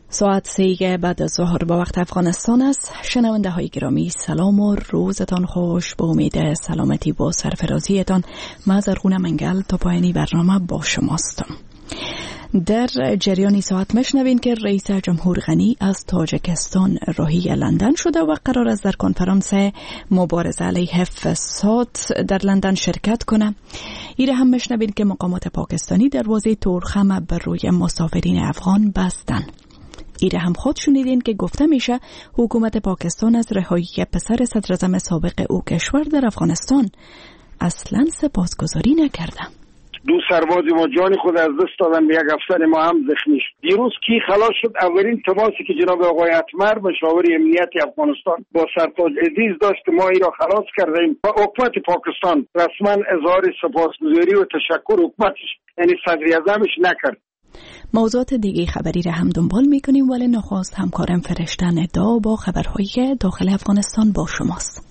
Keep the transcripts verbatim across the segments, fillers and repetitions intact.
ساعت سه بعد از ظهر با وقت افغانستان است. شنونده های گرامی سلام و روزتان خوش. با امید سلامتی با سرفرازیتان من زرغونه منگل تا پایانی برنامه با شماست. در جریان ساعت مشنوین که رئیس جمهور غنی از تاجیکستان راهی لندن شده و قرار است در کنفرانس مبارزه علیه فساد در لندن شرکت کنه. ایره هم مشنوین که مقامات پاکستانی دروازه تورخم بر روی مسافرین افغان بستن. ایره هم خود شنیدین که گفته میشه حکومت پاکستان از رهایی پسر صدراعظم سابق او کشور در افغانستان اصلا سپاسگزاری نکرده. دو سرباز ما جان خود از دست دادن، به یک افسر ما هم زخمی شد. دیروز کی خلاص شد؟ اولین تماسی که جناب آقای اتمر مشاور امنیت افغانستان با سرتاج عزیز داشت که ما ای را خلاص کردیم و حکومت پاکستان رسما اظهار سپاسگزاری و تشکر حکومتش یعنی صدر اعظمش نکرد. موضوعات دیگه خبری را هم دنبال میکنیم، ولی نخواست همکارم فرشتن ادعا با خبرهای داخل افغانستان با شماست.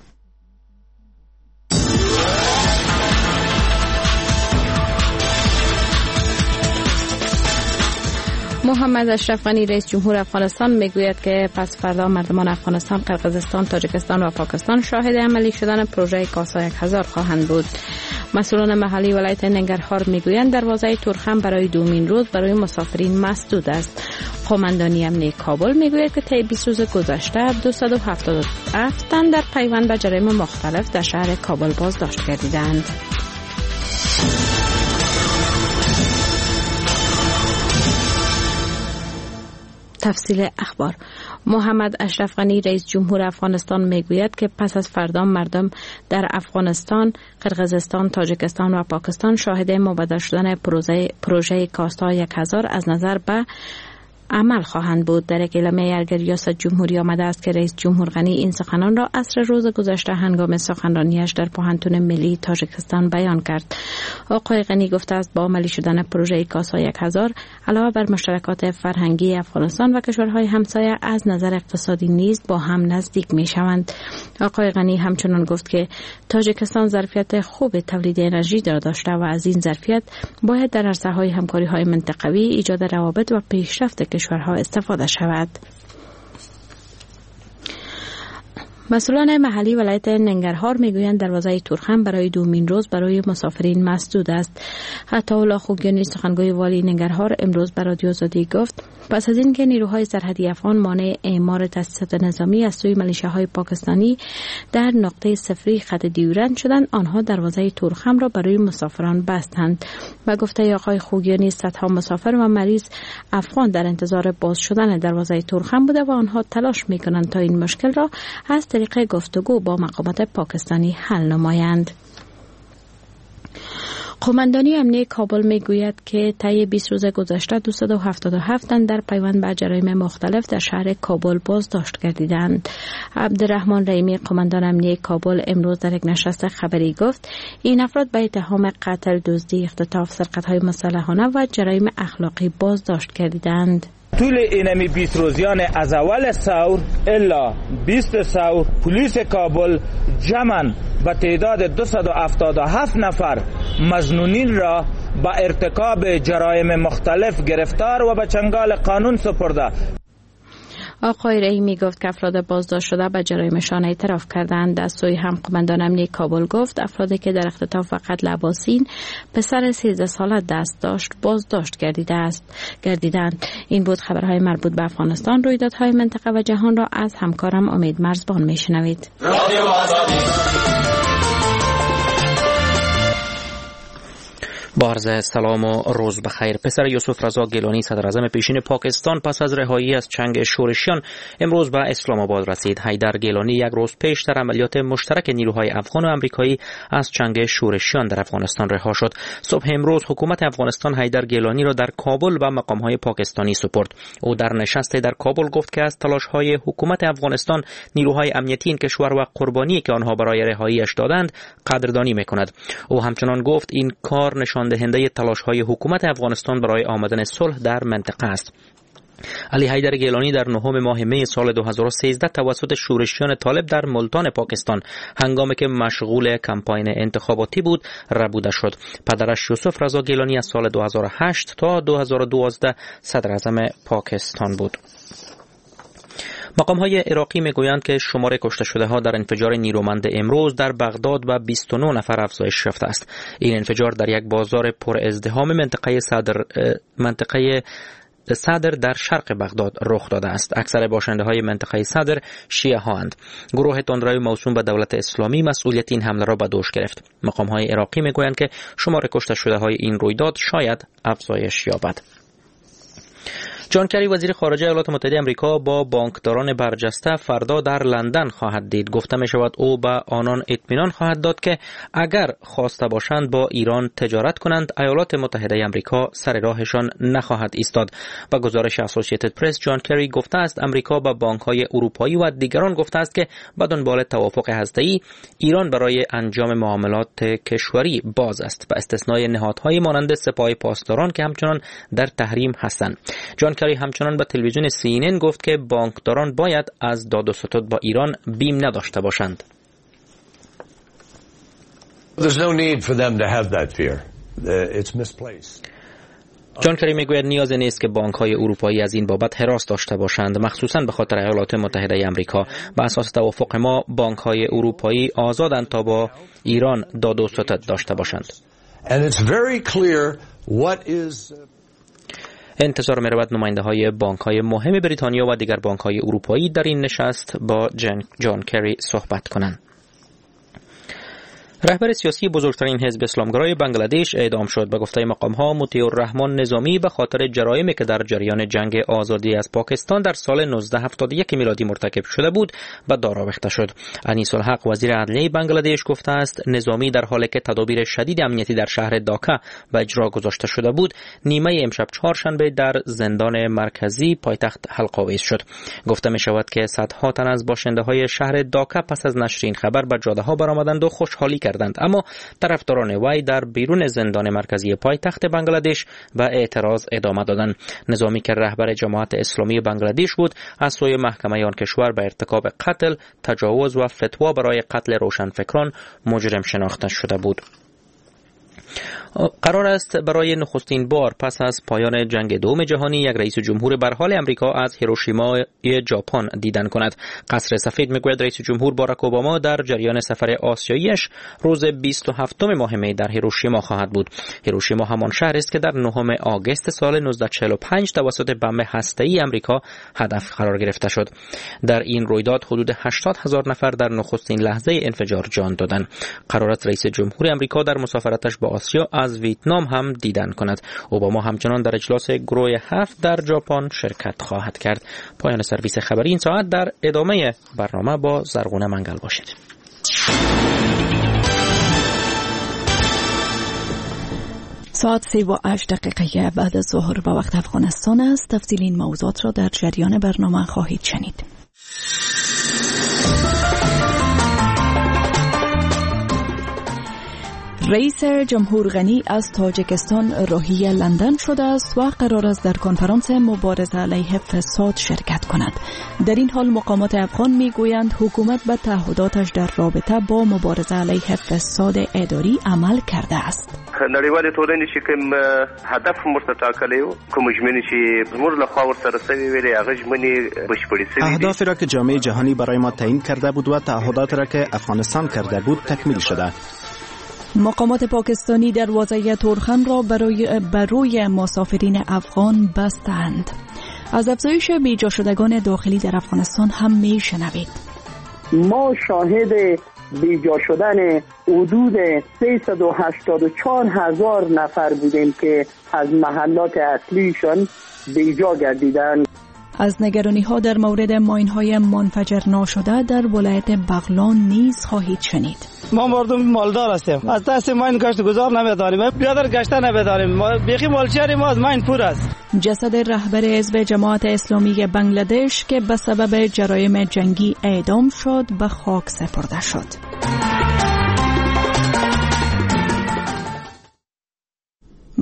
محمد اشرف غنی رئیس جمهور افغانستان میگوید که پس فردا مردمان افغانستان، قرقیزستان، تاجیکستان و پاکستان شاهد عملی شدن پروژه کاسا یک هزار خواهند بود. مسئولان محلی ولایت ننگرهار میگویند دروازه تورخم برای دومین روز برای مسافرین مسدود است. قماندانی امنیتی کابل میگوید که طی بیست روز گذشته دویست و هفتاد و هفت تن در پیوند به جرایم مختلف در شهر کابل بازداشت گردیدند. تفصیل اخبار. محمد اشرف غنی رئیس جمهور افغانستان میگوید که پس از فردا مردم در افغانستان، قرقیزستان، تاجیکستان و پاکستان شاهد مبادله شدن پروژه پروژه کاستا یک هزار از نظر به عمل خواهند بود. در یک اعلامیه در ریاست جمهوری آمده است که رئیس جمهور غنی این سخنان را عصر روز گذشته هنگام سخنرانیش در پوهنتون ملی تاجیکستان بیان کرد. آقای غنی گفته است با عملی شدن پروژه کاسا یک هزار علاوه بر مشترکات فرهنگی افغانستان و کشورهای همسایه از نظر اقتصادی نیز با هم نزدیک می شوند. آقای غنی همچنان گفت که تاجیکستان ظرفیت خوب تولید انرژی را داشته و از این ظرفیت باید در عرصه‌های همکاری‌های منطقوی ایجاد روابط و پیشرفت کشورها استفاده شود. مسئولان محلی ولایت ننگرهار میگویند دروازه تورخم برای دومین روز برای مسافرین مسدود است. عطاالله خوگیانی سخنگوی والی ننگرهار امروز به رادیو آزادی گفت پس از اینکه نیروهای سرحدی افغان مانع اعمار تاسیسات نظامی از سوی ملیشیاهای پاکستانی در نقطه صفری خط دیورند شدند، آنها دروازه تورخم را برای مسافران بستند. و گفته آقای خوگیانی صدها مسافر و مریض افغان در انتظار باز شدن دروازه تورخم بوده و آنها تلاش میکنند تا این مشکل را از طریق گفتگو با مقامات پاکستانی حل نمایند. قماندانی امنیتی کابل میگوید که طی بیست روز گذشته دویست و هفتاد و هفت تن در پیوند به جرایم مختلف در شهر کابل بازداشت گردیدند. عبدالرحمن رحیمی قماندان امنیتی کابل امروز در یک نشست خبری گفت این افراد به اتهام قتل، دزدی، اختطاف، سرقت‌های مسلحانه و جرایم اخلاقی بازداشت گردیدند. طول اینمی بیست روزیان از اول ثور الا بیست ثور پلیس کابل جمعاً به تعداد دویست و هفتاد و هفت نفر مظنونین را با ارتکاب جرایم مختلف گرفتار و به چنگال قانون سپرده. آقای رحیمی گفت که افراد بازداشت شده به جرایمشان اعتراف کردند. از سوی هم قماندان امنیتی کابل گفت افرادی که در اختطاف و قتل عباسین پسر سیزده ساله دست داشت بازداشت گردیده است گردیدند. این بود خبرهای مربوط به افغانستان، رویدادهای منطقه و جهان را از همکارم امید مرزبان میشنوید. با عرض سلام و روز بخیر. پسر یوسف رضا گیلانی صدراعظم پیشین پاکستان پس از رهایی از چنگ شورشیان امروز به اسلام آباد رسید. حیدر گیلانی یک روز پیش در عملیات مشترک نیروهای افغان و امریکایی از چنگ شورشیان در افغانستان رها شد. صبح امروز حکومت افغانستان حیدر گیلانی را در کابل و مقامهای پاکستانی سپرد. او در نشستی در کابل گفت که از تلاش‌های حکومت افغانستان، نیروهای امنیتی این کشور و قربانی که آنها برای رهایی‌اش دادند قدردانی می‌کند. او همچنان گفت این کار نشان دهنده تلاش‌های حکومت افغانستان برای آمدن صلح در منطقه است. علی حیدر گیلانی در نهم ماه می سال دو هزار و سیزده توسط شورشیان طالب در ملتان پاکستان هنگامی که مشغول کمپاین انتخاباتی بود ربوده شد. پدرش یوسف رضا گیلانی از سال دو هزار و هشت تا دو هزار و دوازده صدر اعظم پاکستان بود. مقام‌های عراقی میگویند که شمار کشته شده ها در انفجار نیرومند امروز در بغداد و بیست و نه نفر افزایش یافته است. این انفجار در یک بازار پر ازدحام منطقه صدر منطقه صدر در شرق بغداد رخ داده است. اکثر باشنده های منطقه صدر شیعه هاند. گروه تندروی موسوم به دولت اسلامی مسئولیت این حمله را به دوش گرفت. مقام های عراقی میگویند که شمار کشته شده های این رویداد شاید افزایش یابد. جان کری وزیر خارجه ایالات متحده آمریکا با بانکداران برجسته فردا در لندن خواهد دید. گفته می شود او به آنان اطمینان خواهد داد که اگر خواسته باشند با ایران تجارت کنند ایالات متحده آمریکا سر راهشان نخواهد ایستاد. با گزارش اسوسییتد پرس جان کری گفته است آمریکا به بانک‌های اروپایی و دیگران گفته است که به دنبال توافق هسته‌ای ایران برای انجام معاملات کشوری باز است به استثنای نهادهای مانند سپاه پاسداران که همچنان در تحریم هستند. جان کری همچنان به تلویزیون سی ان ان گفت که بانکداران باید از داد و ستد با ایران بیم نداشته باشند. There's no need for them to have that fear. It's misplaced. جان کری میگوید نیازی نیست که بانک‌های اروپایی از این بابت هراس داشته باشند، مخصوصاً به خاطر ایالات متحده آمریکا. بر اساس توافق ما بانک‌های اروپایی آزادند تا با ایران داد و ستد داشته باشند. And it's very clear what is انتظار می رود نماینده های بانک های مهم بریتانیا و دیگر بانک های اروپایی در این نشست با جان کری صحبت کنند. رهبر سیاسی بزرگترین حزب اسلامگرای بنگلادش اعدام شد. به گفته مقام‌ها مطیع الرحمن نظامی به خاطر جرایمی که در جریان جنگ آزادی از پاکستان در سال نوزده هفتاد و یک میلادی مرتکب شده بود به دار آویخته شد. انیس الحق وزیر عدلیه بنگلادش گفته است نظامی در حالی که تدابیر شدید امنیتی در شهر داکا به اجرا گذاشته شده بود نیمه امشب چهارشنبه در زندان مرکزی پایتخت حلق آویز شد. گفته می شود که صدها تن از باشنده‌های شهر داکا پس از نشر این خبر به جاده‌ها برآمدند و خوشحالی کردند، اما طرفداران وی در بیرون زندان مرکزی پایتخت بنگلادش به اعتراض ادامه دادند. نظامی که رهبر جماعت اسلامی بنگلادش بود از سوی محکمه آن کشور به ارتکاب قتل، تجاوز و فتوا برای قتل روشنفکران مجرم شناخته شده بود. قرار است برای نخستین بار پس از پایان جنگ دوم جهانی یک رئیس جمهور برحال امریکا از هیروشیمای ژاپن دیدن کند. قصر سفید میگوید رئیس جمهور باراک اوباما در جریان سفر آسیاییش روز بیست و هفتم ماه می در هیروشیما خواهد بود. هیروشیما همان شهر است که در نهم آگوست سال نوزده چهل و پنج توسط بمب هسته‌ای امریکا هدف قرار گرفته شد. در این رویداد حدود هشتاد هزار نفر در نخستین لحظه انفجار جان دادند. قرار است رئیس جمهور امریکا در مسافرتش به آسیا از ویتنام هم دیدن کند. اوباما همچنان در اجلاس گروه هفت در ژاپن شرکت خواهد کرد. پایان سرویس خبری این ساعت. در ادامه برنامه با زرغونه منگل باشید. ساعت سه و هشت دقیقه بعد از ظهر به وقت افغانستان است. تفصیل این موضوعات را در جریان برنامه خواهید شنید. رئیس جمهور غنی از تاجیکستان راهی لندن شده است و قرار است در کنفرانس مبارزه علیه فساد شرکت کند. در این حال مقامات افغان میگویند حکومت به تعهداتش در رابطه با مبارزه علیه فساد اداری عمل کرده است. نړیوالې ټولنې چې کوم هدف مرته ټاکلی و کوم ژمنې چې زموږ لخوا ورسره سوي وې هغه ژمنې بشپړې سوي دي. اهدافی را که جامعه جهانی برای ما تعیین کرده بود و تعهداتی را که افغانستان کرده بود تکمیل شده. مقامات پاکستانی دروازه تورخم را برای بروی مسافرین افغان بستند. از افزایش بیجا شدگان داخلی در افغانستان هم می شنوید. ما شاهد بیجا شدن حدود سیصد و هشتاد و چهار هزار نفر بودیم که از محلات اصلیشان بیجا گردیدند. از نگرانی ها در مورد ماین های منفجر ناشده در ولایت بغلان نیز خواهید شنید. ما مردم مالدار هستیم، از دست ماین گشت گذار نمیداریم، بیادر گشته نمیداریم، بیخی مالچری ما از ماین پور است. جسد رهبر حزب جماعت اسلامی بنگلادش که به سبب جرایم جنگی اعدام شد به خاک سپرده شد.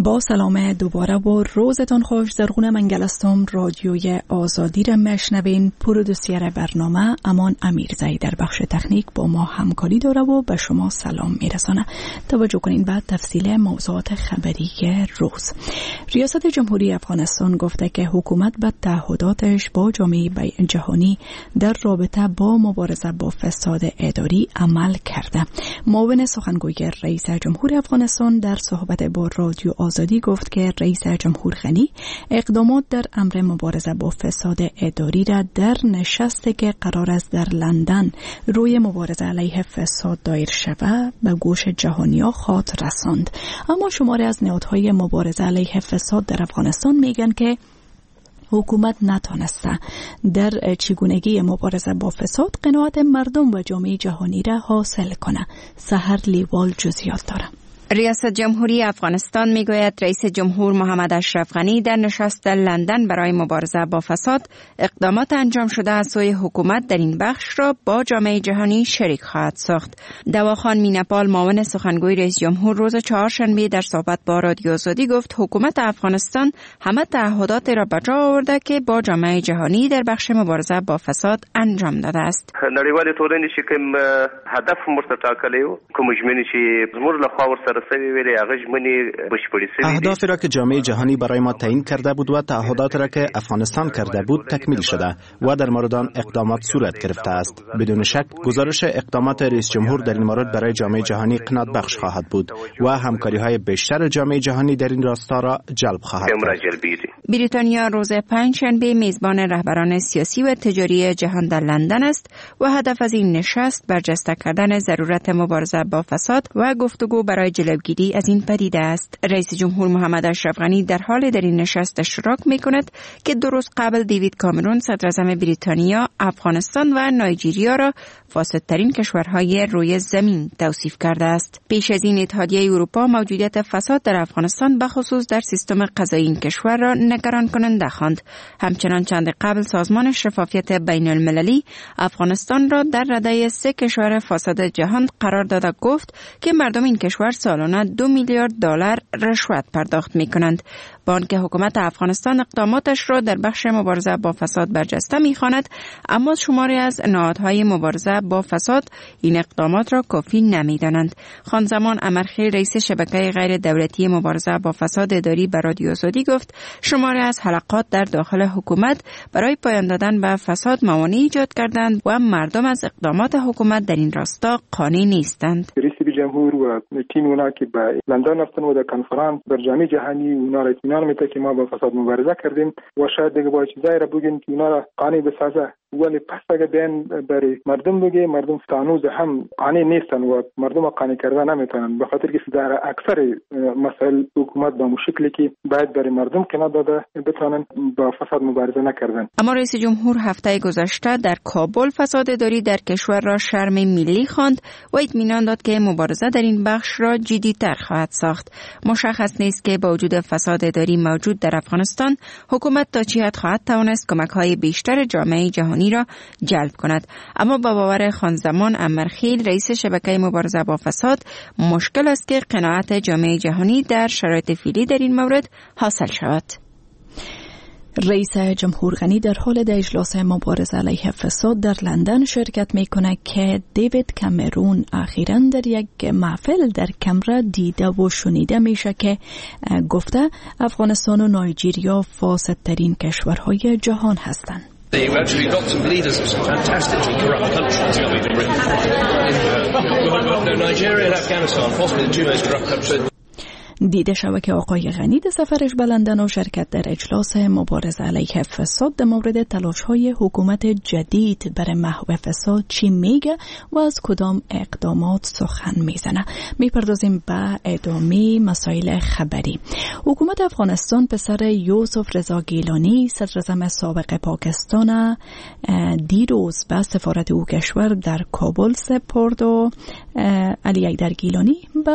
با سلام دوباره با روزتان خوش. زرغونه منگلستم رادیوی آزادی را میشنوین. پرودوسیر برنامه امان امیرزایی در بخش تکنیک با ما همکاری داره و به شما سلام میرسانه. توجه کنین بعد تفصیل موضوعات خبری روز. ریاست جمهوری افغانستان گفته که حکومت به تعهداتش با جامعه جهانی در رابطه با مبارزه با فساد اداری عمل کرده. معاون سخنگوی رئیس جمهور افغانستان در صحبت با رادیو آزادی گفت که رئیس جمهور غنی اقدامات در امر مبارزه با فساد اداری را در نشستی که قرار است در لندن روی مبارزه علیه فساد دایر شود به گوش جهانی‌ها خواهد رساند. اما شماری از نهادهای مبارزه علیه فساد در افغانستان میگن که حکومت نتانسته در چگونگی مبارزه با فساد قناعت مردم و جامعه جهانی را حاصل کنه. سحر لیوال جزئیات داره. ریاست جمهوری افغانستان میگوید رئیس جمهور محمد اشرف غنی در نشست در لندن برای مبارزه با فساد اقدامات انجام شده از سوی حکومت در این بخش را با جامعه جهانی شریک خواهد ساخت. دواخان مینپال معاون سخنگوی رئیس جمهور روز چهارشنبه در صحبت با رادیو آزادی گفت حکومت افغانستان همه تعهدات را به جا آورده که با جامعه جهانی در بخش مبارزه با فساد انجام داده است. نړیوال ټولنې چې کوم هدف مرته ټاکلی و کوم ژمنې چې زموږ له خوا ورسره اهدافی را که جامعه جهانی برای ما تعیین کرده بود و تعهدات را که افغانستان کرده بود تکمیل شده و در مورد آن اقدامات صورت گرفته است. بدون شک گزارش اقدامات رئیس جمهور در این مورد برای جامعه جهانی قناعت بخش خواهد بود و همکاری های بیشتر جامعه جهانی در این راستا را جلب خواهد کرد. بریتانیا روز پنجشنبه میزبان رهبران سیاسی و تجاری جهان در لندن است و هدف از این نشست برجسته کردن ضرورت مبارزه با فساد و گفتگو برای جلوگیری از این پدیده است. رئیس جمهور محمد اشرف غنی در حال در این نشست اشتراک می‌کند که دو روز قبل دیوید کامرون صدراعظم بریتانیا افغانستان و نایجیریا را فاسدترین کشورهای روی زمین توصیف کرده است. پیش از این اتحادیه اروپا موجودیت فساد در افغانستان به خصوص در سیستم قضایی این کشور را نگران کننده خواند. همچنان چند قبل سازمان شفافیت بین المللی افغانستان را در رده سه کشور فاسد جهان قرار داده گفت که مردم این کشور سالانه دو میلیارد دلار رشوت پرداخت می کنند. با آنکه حکومت افغانستان اقداماتش را در بخش مبارزه با فساد برجسته می خواند، اما شماری از نهادهای مبارزه با فساد این اقدامات را کافی نمی دانند. خانزمان امرخیل رئیس شبکه غیر دولتی مبارزه با فساد اداری به رادیو آزادی گفت شماری از حلقات در داخل حکومت برای پایان دادن به فساد موانع ایجاد کردند و مردم از اقدامات حکومت در این راستا قانع نیستند. جمهور و تیم اونا که به لندن رفتن و در کنفرانس بر جامعه جهانی اونا را اطمینان میده که ما با فساد مبارزه کردیم و شاید دیگه باید چیزایی را بگیم که اونا را قانع بسازه، ولی پس اگه بیان برای مردم بگه مردم تانوز هم قانع نیستن و مردم را قانع کردن نمیتونن، به خاطر که در اکثر مسائل حکومت با مشکلی که باید برای مردم کنار داده بتونن با فساد مبارزه نکردن. اما رئیس جمهور هفته گذشته در کابل فساد اداری در کشور را شرم ملی خواند و اطمینان داد که مبارزه در این بخش را جدی‌تر خواهد ساخت. مشخص نیست که با وجود فساد اداری موجود در افغانستان حکومت تا چه حد خواهد توانست کمک‌های بیشتر جامعه جهانی را جلب کند. اما با باور خانزمان امرخیل رئیس شبکه مبارزه با فساد مشکل است که قناعت جامعه جهانی در شرایط فعلی در این مورد حاصل شود. رئیس جمهور غنی در حال در اجلاس مبارزه علیه فساد در لندن شرکت میکنه که دیوید کامرون اخیراً در یک محفل در کمره دیده و شنیده میشه که گفته افغانستان و نایجیریا فاسدترین کشورهای جهان هستند. You've actually got some leaders of some fantastically corrupt countries. Nigeria and Afghanistan, possibly the two most corrupt countries. دیده شود که آقای غنی در سفرش به لندن و شرکت در اجلاس مبارزه علیه فساد در مورد تلاش‌های حکومت جدید برای محو فساد چی میگه و از کدام اقدامات سخن میزنه. میپردازیم به ادامه مسائل خبری. حکومت افغانستان پسر یوسف رضا گیلانی صدراعظم سابق پاکستان دیروز به سفارت او کشور در کابل سپرد و علی حیدر گیلانی به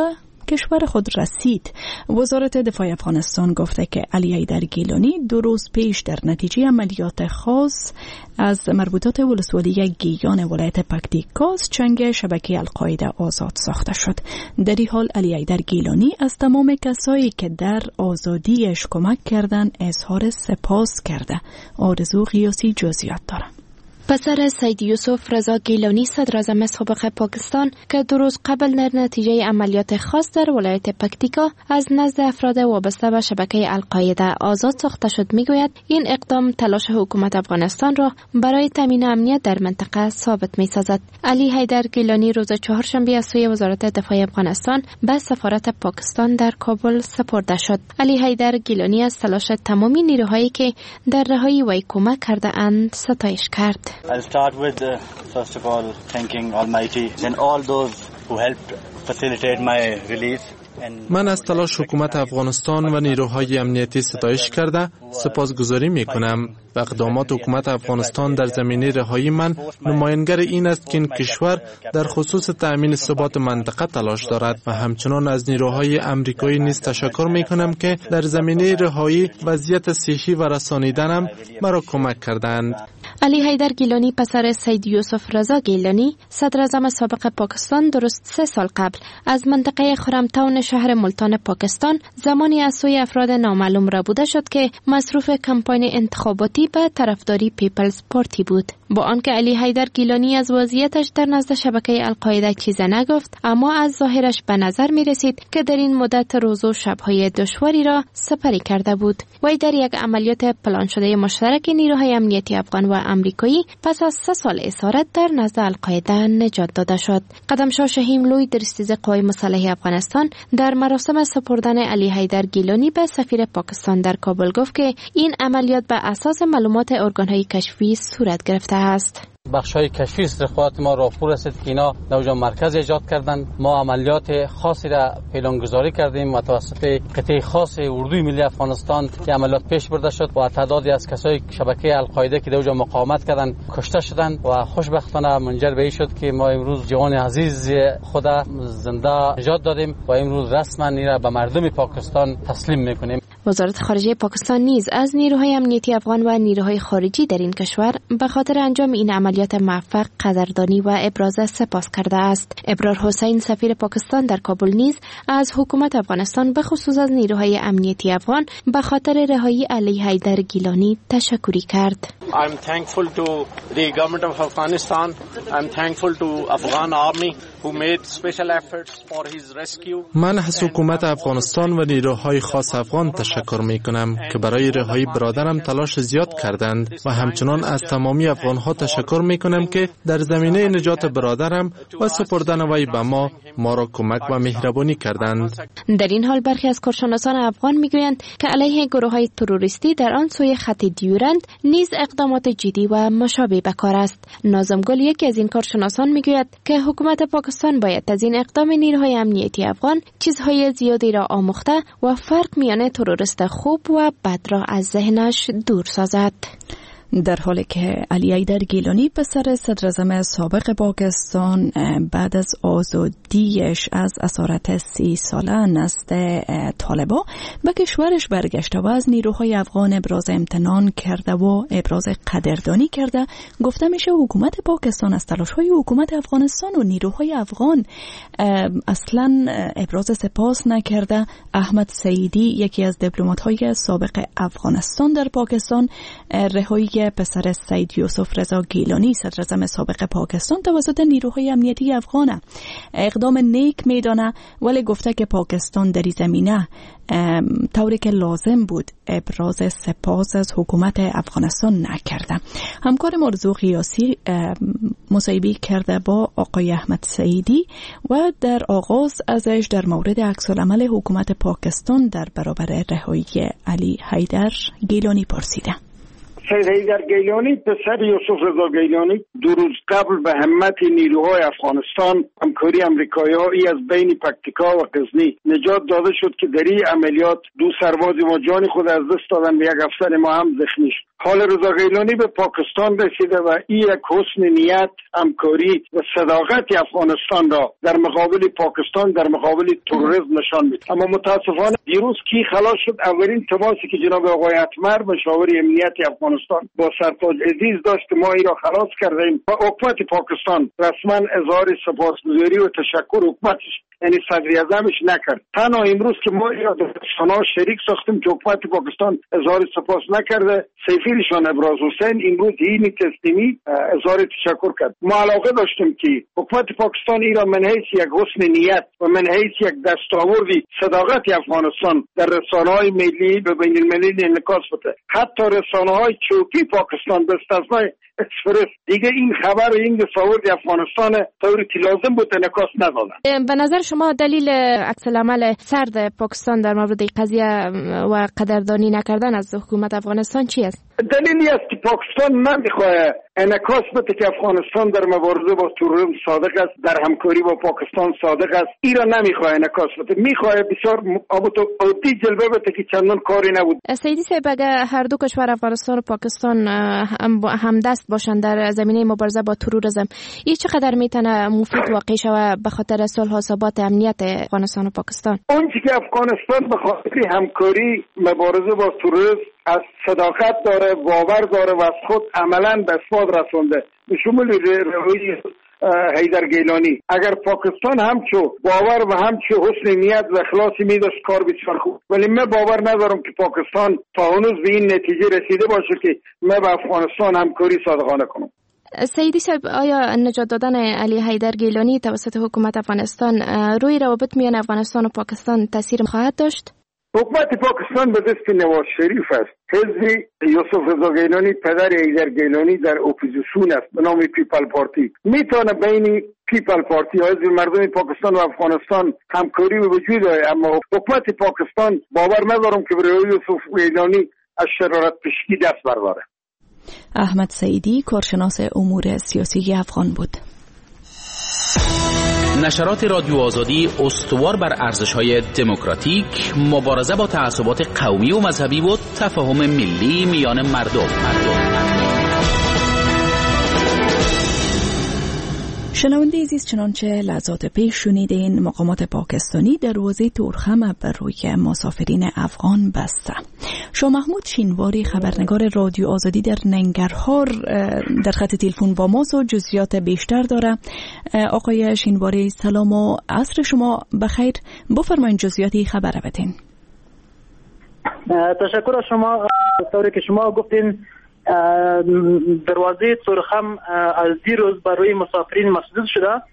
کشور خود رسید. وزارت دفاع افغانستان گفته که علی حیدر گیلانی دو روز پیش در نتیجه عملیات خاص از مربوطات ولسوالی گیان ولایت پکتیکا چنگ شبکه القاعده آزاد ساخته شد. در این حال علی حیدر گیلانی از تمام کسایی که در آزادیش کمک کردن اظهار سپاس کرده. آرزو غیاسی جزئیات داره. پسر سید یوسف رضا گیلانی صدر اعظم سابق پاکستان که دو روز قبل در نتیجه عملیات خاص در ولایت پکتیکا از نزد افراد وابسته به شبکه القاعده آزاد ساخته شد میگوید این اقدام تلاش حکومت افغانستان را برای تامین امنیت در منطقه ثابت می‌سازد. علی حیدر گیلانی روز چهارشنبه از سوی وزارت دفاع افغانستان به سفارت پاکستان در کابل سپرده شد. علی حیدر گیلانی از تلاش تمامی نیروهایی که در رهایی وی کمک کرده اند ستایش کرد. I'll start with uh, first of all thanking Almighty and all those who helped facilitate my release. من از تلاش حکومت افغانستان و نیروهای امنیتی ستایش کرده سپاسگزاری می کنم. و اقدامات حکومت افغانستان در زمینه رهایی من نمایانگر این است که این کشور در خصوص تأمین ثبات منطقه تلاش دارد و همچنان از نیروهای امریکایی نیز تشکر می کنم که در زمینه رهایی وضعیت صحی و رسانیدنم مرا کمک کردند. علی حیدر گیلانی پسر سید یوسف رضا گیلانی صدر اعظم سابق پاکستان درست سه سال قبل از منطقه خرمتاون شهر ملتان پاکستان زمانی از سوی افراد نامعلوم ربوده شد که مصروف کمپاین انتخاباتی به طرفداری پیپلز پارتی بود. با آنکه علی حیدر گیلانی از وضعیتش در نزد شبکه القاعده چیزی نگفت، اما از ظاهرش به نظر می رسید که در این مدت روز و شبهای دشواری را سپری کرده بود. وی در یک عملیات پلان شده مشترک نیروهای امنیتی افغان و امریکایی پس از سه سال اسارت در نزد القاعده نجات داده شد. قدمشاه شهیم لوی در استیز قوای مسلح افغانستان در مراسم سپردن علی حیدر گیلانی به سفیر پاکستان در کابل گفت که این عملیات به اساس معلومات ارگان‌های کشفی صورت گرفته است. بخش‌های کشفی استخبارات ما راپور رسید که اینا در مرکز ایجاد کردن. ما عملیات خاصی را پلانگذاری کردیم و توسط قطعه خاص اردوی ملی افغانستان که عملیات پیش برده شد و تعدادی از کسای شبکه القاعده که در اونجا مقاومت کردند کشته شدند و خوشبختانه منجر به این شد که ما امروز جوان عزیز خود زنده نجات دادیم و امروز رسما این را به مردم پاکستان تسلیم می‌کنیم. وزارت خارجه پاکستان نیز از نیروهای امنیتی افغان و نیروهای خارجی در این کشور به خاطر انجام این عملیات موفق قدردانی و ابراز سپاس کرده است. ابرار حسین سفیر پاکستان در کابل نیز از حکومت افغانستان به خصوص از نیروهای امنیتی افغان به خاطر رهایی علی حیدر گیلانی تشکری کرد. I'm thankful to the government of Afghanistan. I'm thankful to Afghan army who made special efforts for his rescue. من از حکومت افغانستان و نیروهای خاص افغان تشکر می کنم که برای رهایی برادرم تلاش زیاد کردند و همچنان از تمامی افغانها تشکر می کنم که در زمینه نجات برادرم و سپردن وی به ما ما را کمک و مهربانی کردند. در این حال برخی از کارشناسان افغان میگویند که علیه گروه‌های تروریستی در آن سوی خط دیورند نیز اقدامات جدی و مشابه به کار است. ناظم گل یکی از این کارشناسان میگوید که حکومت پاکستان باید از این اقدام نیروهای امنیتی افغان چیزهای زیادی را آموخته و فرق میان تروریست خوب و بد را از ذهنش دور سازد. در حالی که علی حیدر گیلانی پسر صدر اعظم سابق پاکستان بعد از آزادیش از اسارت سی ساله نزد طالبان به کشورش برگشته و از نیروهای افغان ابراز امتنان کرده و ابراز قدردانی کرده، گفته میشه حکومت پاکستان از تلاش‌های حکومت افغانستان و نیروهای افغان اصلا ابراز سپاس نکرده. احمد سعیدی یکی از دیپلمات‌های سابق افغانستان در پاکستان رهایی پسر سید یوسف رضا گیلانی صدر اعظم سابق پاکستان توسط نیروهای امنیتی افغان اقدام نیک میدانه، ولی گفته که پاکستان در این زمینه طوری که لازم بود ابراز سپاس از حکومت افغانستان نکرده. همکار آرزو غیاسی مصاحبه کرده با آقای احمد سعیدی و در آغاز ازش در مورد عکس‌العمل حکومت پاکستان در برابر رهایی علی حیدر گیلانی پرسیده. سید حیدر گیلانی پسر یوسف رضا گیلانی دو روز قبل به همت نیروهای افغانستان همکاری امریکایی‌ها از بین پکتیکا و غزنی نجات داده شد که در این عملیات دو سرباز ما جان خود از دست دادن و یک افسر ما هم زخمی شد. حال رضا گیلانی به پاکستان رسیده و این یک حسن نیت، همکاری و صداقت افغانستان را در مقابل پاکستان در مقابل تروریسم نشان میده. اما متاسفانه دیروز کی خلاص شد اولین تماسی که جناب آقای اتمر مشاور امنیت افغانستان با سرتاج عزیز داشت که ما این را خلاص کردیم و حکومت پاکستان رسما اظهار سپاسگزاری و تشکر حکومتش یعنی صدر اعظمش نکرد. تنها امروز که ما این را در رسانه‌ها شریک ساختیم که حکومت پاکستان اظهار سپاس نکرده، سفیرشان ابراز حسین امروز این تسلیمی اظهار تشکر کرد. ما علاقه داشتیم که حکومت پاکستان این را من حیث یک حسن نیت و من حیث یک دستاوردی صداقت افغانستان در رسانه‌های ملی به بین المللی انعکاس بده. حتی رسانه‌های چوکی پاکستان به استثنای اکسپرس دیگه این خبر و این دستاورد افغانستان طوری که لازم بود انعکاس ندادن. به نظر شما دلیل عکس العمل سرد پاکستان در مورد این قضیه و قدردانی نکردن از حکومت افغانستان چی است؟ دلیلی است که پاکستان نمیخواد انعکاس بده که افغانستان در مبارزه با تروریسم صادق است، در همکاری با پاکستان صادق است. این را نمیخواد انعکاس بده، میخواد بسیار عادی جلوه بده که چندان کاری نبود. سیدی صاحب، اگر هر دو کشور افغانستان و پاکستان هم همدست باشند در زمینه مبارزه با تروریسم، این چقدر میتونه مفید واقع شود به خاطر صلح و ثبات امنیت افغانستان و پاکستان؟ اون که افغانستان به خاطر همکاری مبارزه با تروریسم از صداقت داره، باور داره و از خود عملاً به اثبات رسونده به شمول روی حیدر گیلانی. اگر پاکستان همچو باور و همچو حسن نیت و اخلاصی می داشت کار بسیار خوب، ولی من باور ندارم که پاکستان تا هنوز به این نتیجه رسیده باشه که من با افغانستان همکاری صادقانه کنم. سیدی صاحب، آیا نجات دادن علی حیدر گیلانی توسط حکومت افغانستان روی روابط میان افغانستان و پاکستان تاثیر خواهد داشت؟ حکومت پاکستان به دست نواز شریف است. حزب یوسف رضا گیلانی پدر حیدر گیلانی در اپوزیسیون است به نام پیپل پارتی. میتونه بین پیپل پارتی و حزب مردم پاکستان و افغانستان همکاری به وجود آید، اما حکومت پاکستان باور ندارم که برای یوسف گیلانی از شرارت پشکی دست برداره. احمد سعیدی، کارشناس امور سیاسی افغان بود. نشرات رادیو آزادی استوار بر ارزش‌های دموکراتیک، مبارزه با تعصبات قومی و مذهبی و تفاهم ملی میان مردم. مردم. شنونده عزیز، چنانچه لحظات پیش شنیدین، مقامات پاکستانی دروازه تورخم بر روی مسافرین افغان بسته. شاه محمود شینواری، خبرنگار رادیو آزادی در ننگرهار، در خط تلفن با ماست و جزئیات بیشتر داره. آقای شینواری، سلام و عصر شما بخیر. بفرمایید جزئیاتی خبر بدین. تشکر از شما. طوری که شما گفتین، دروازه تورخم از دیروز برای مسافرین مسدود شده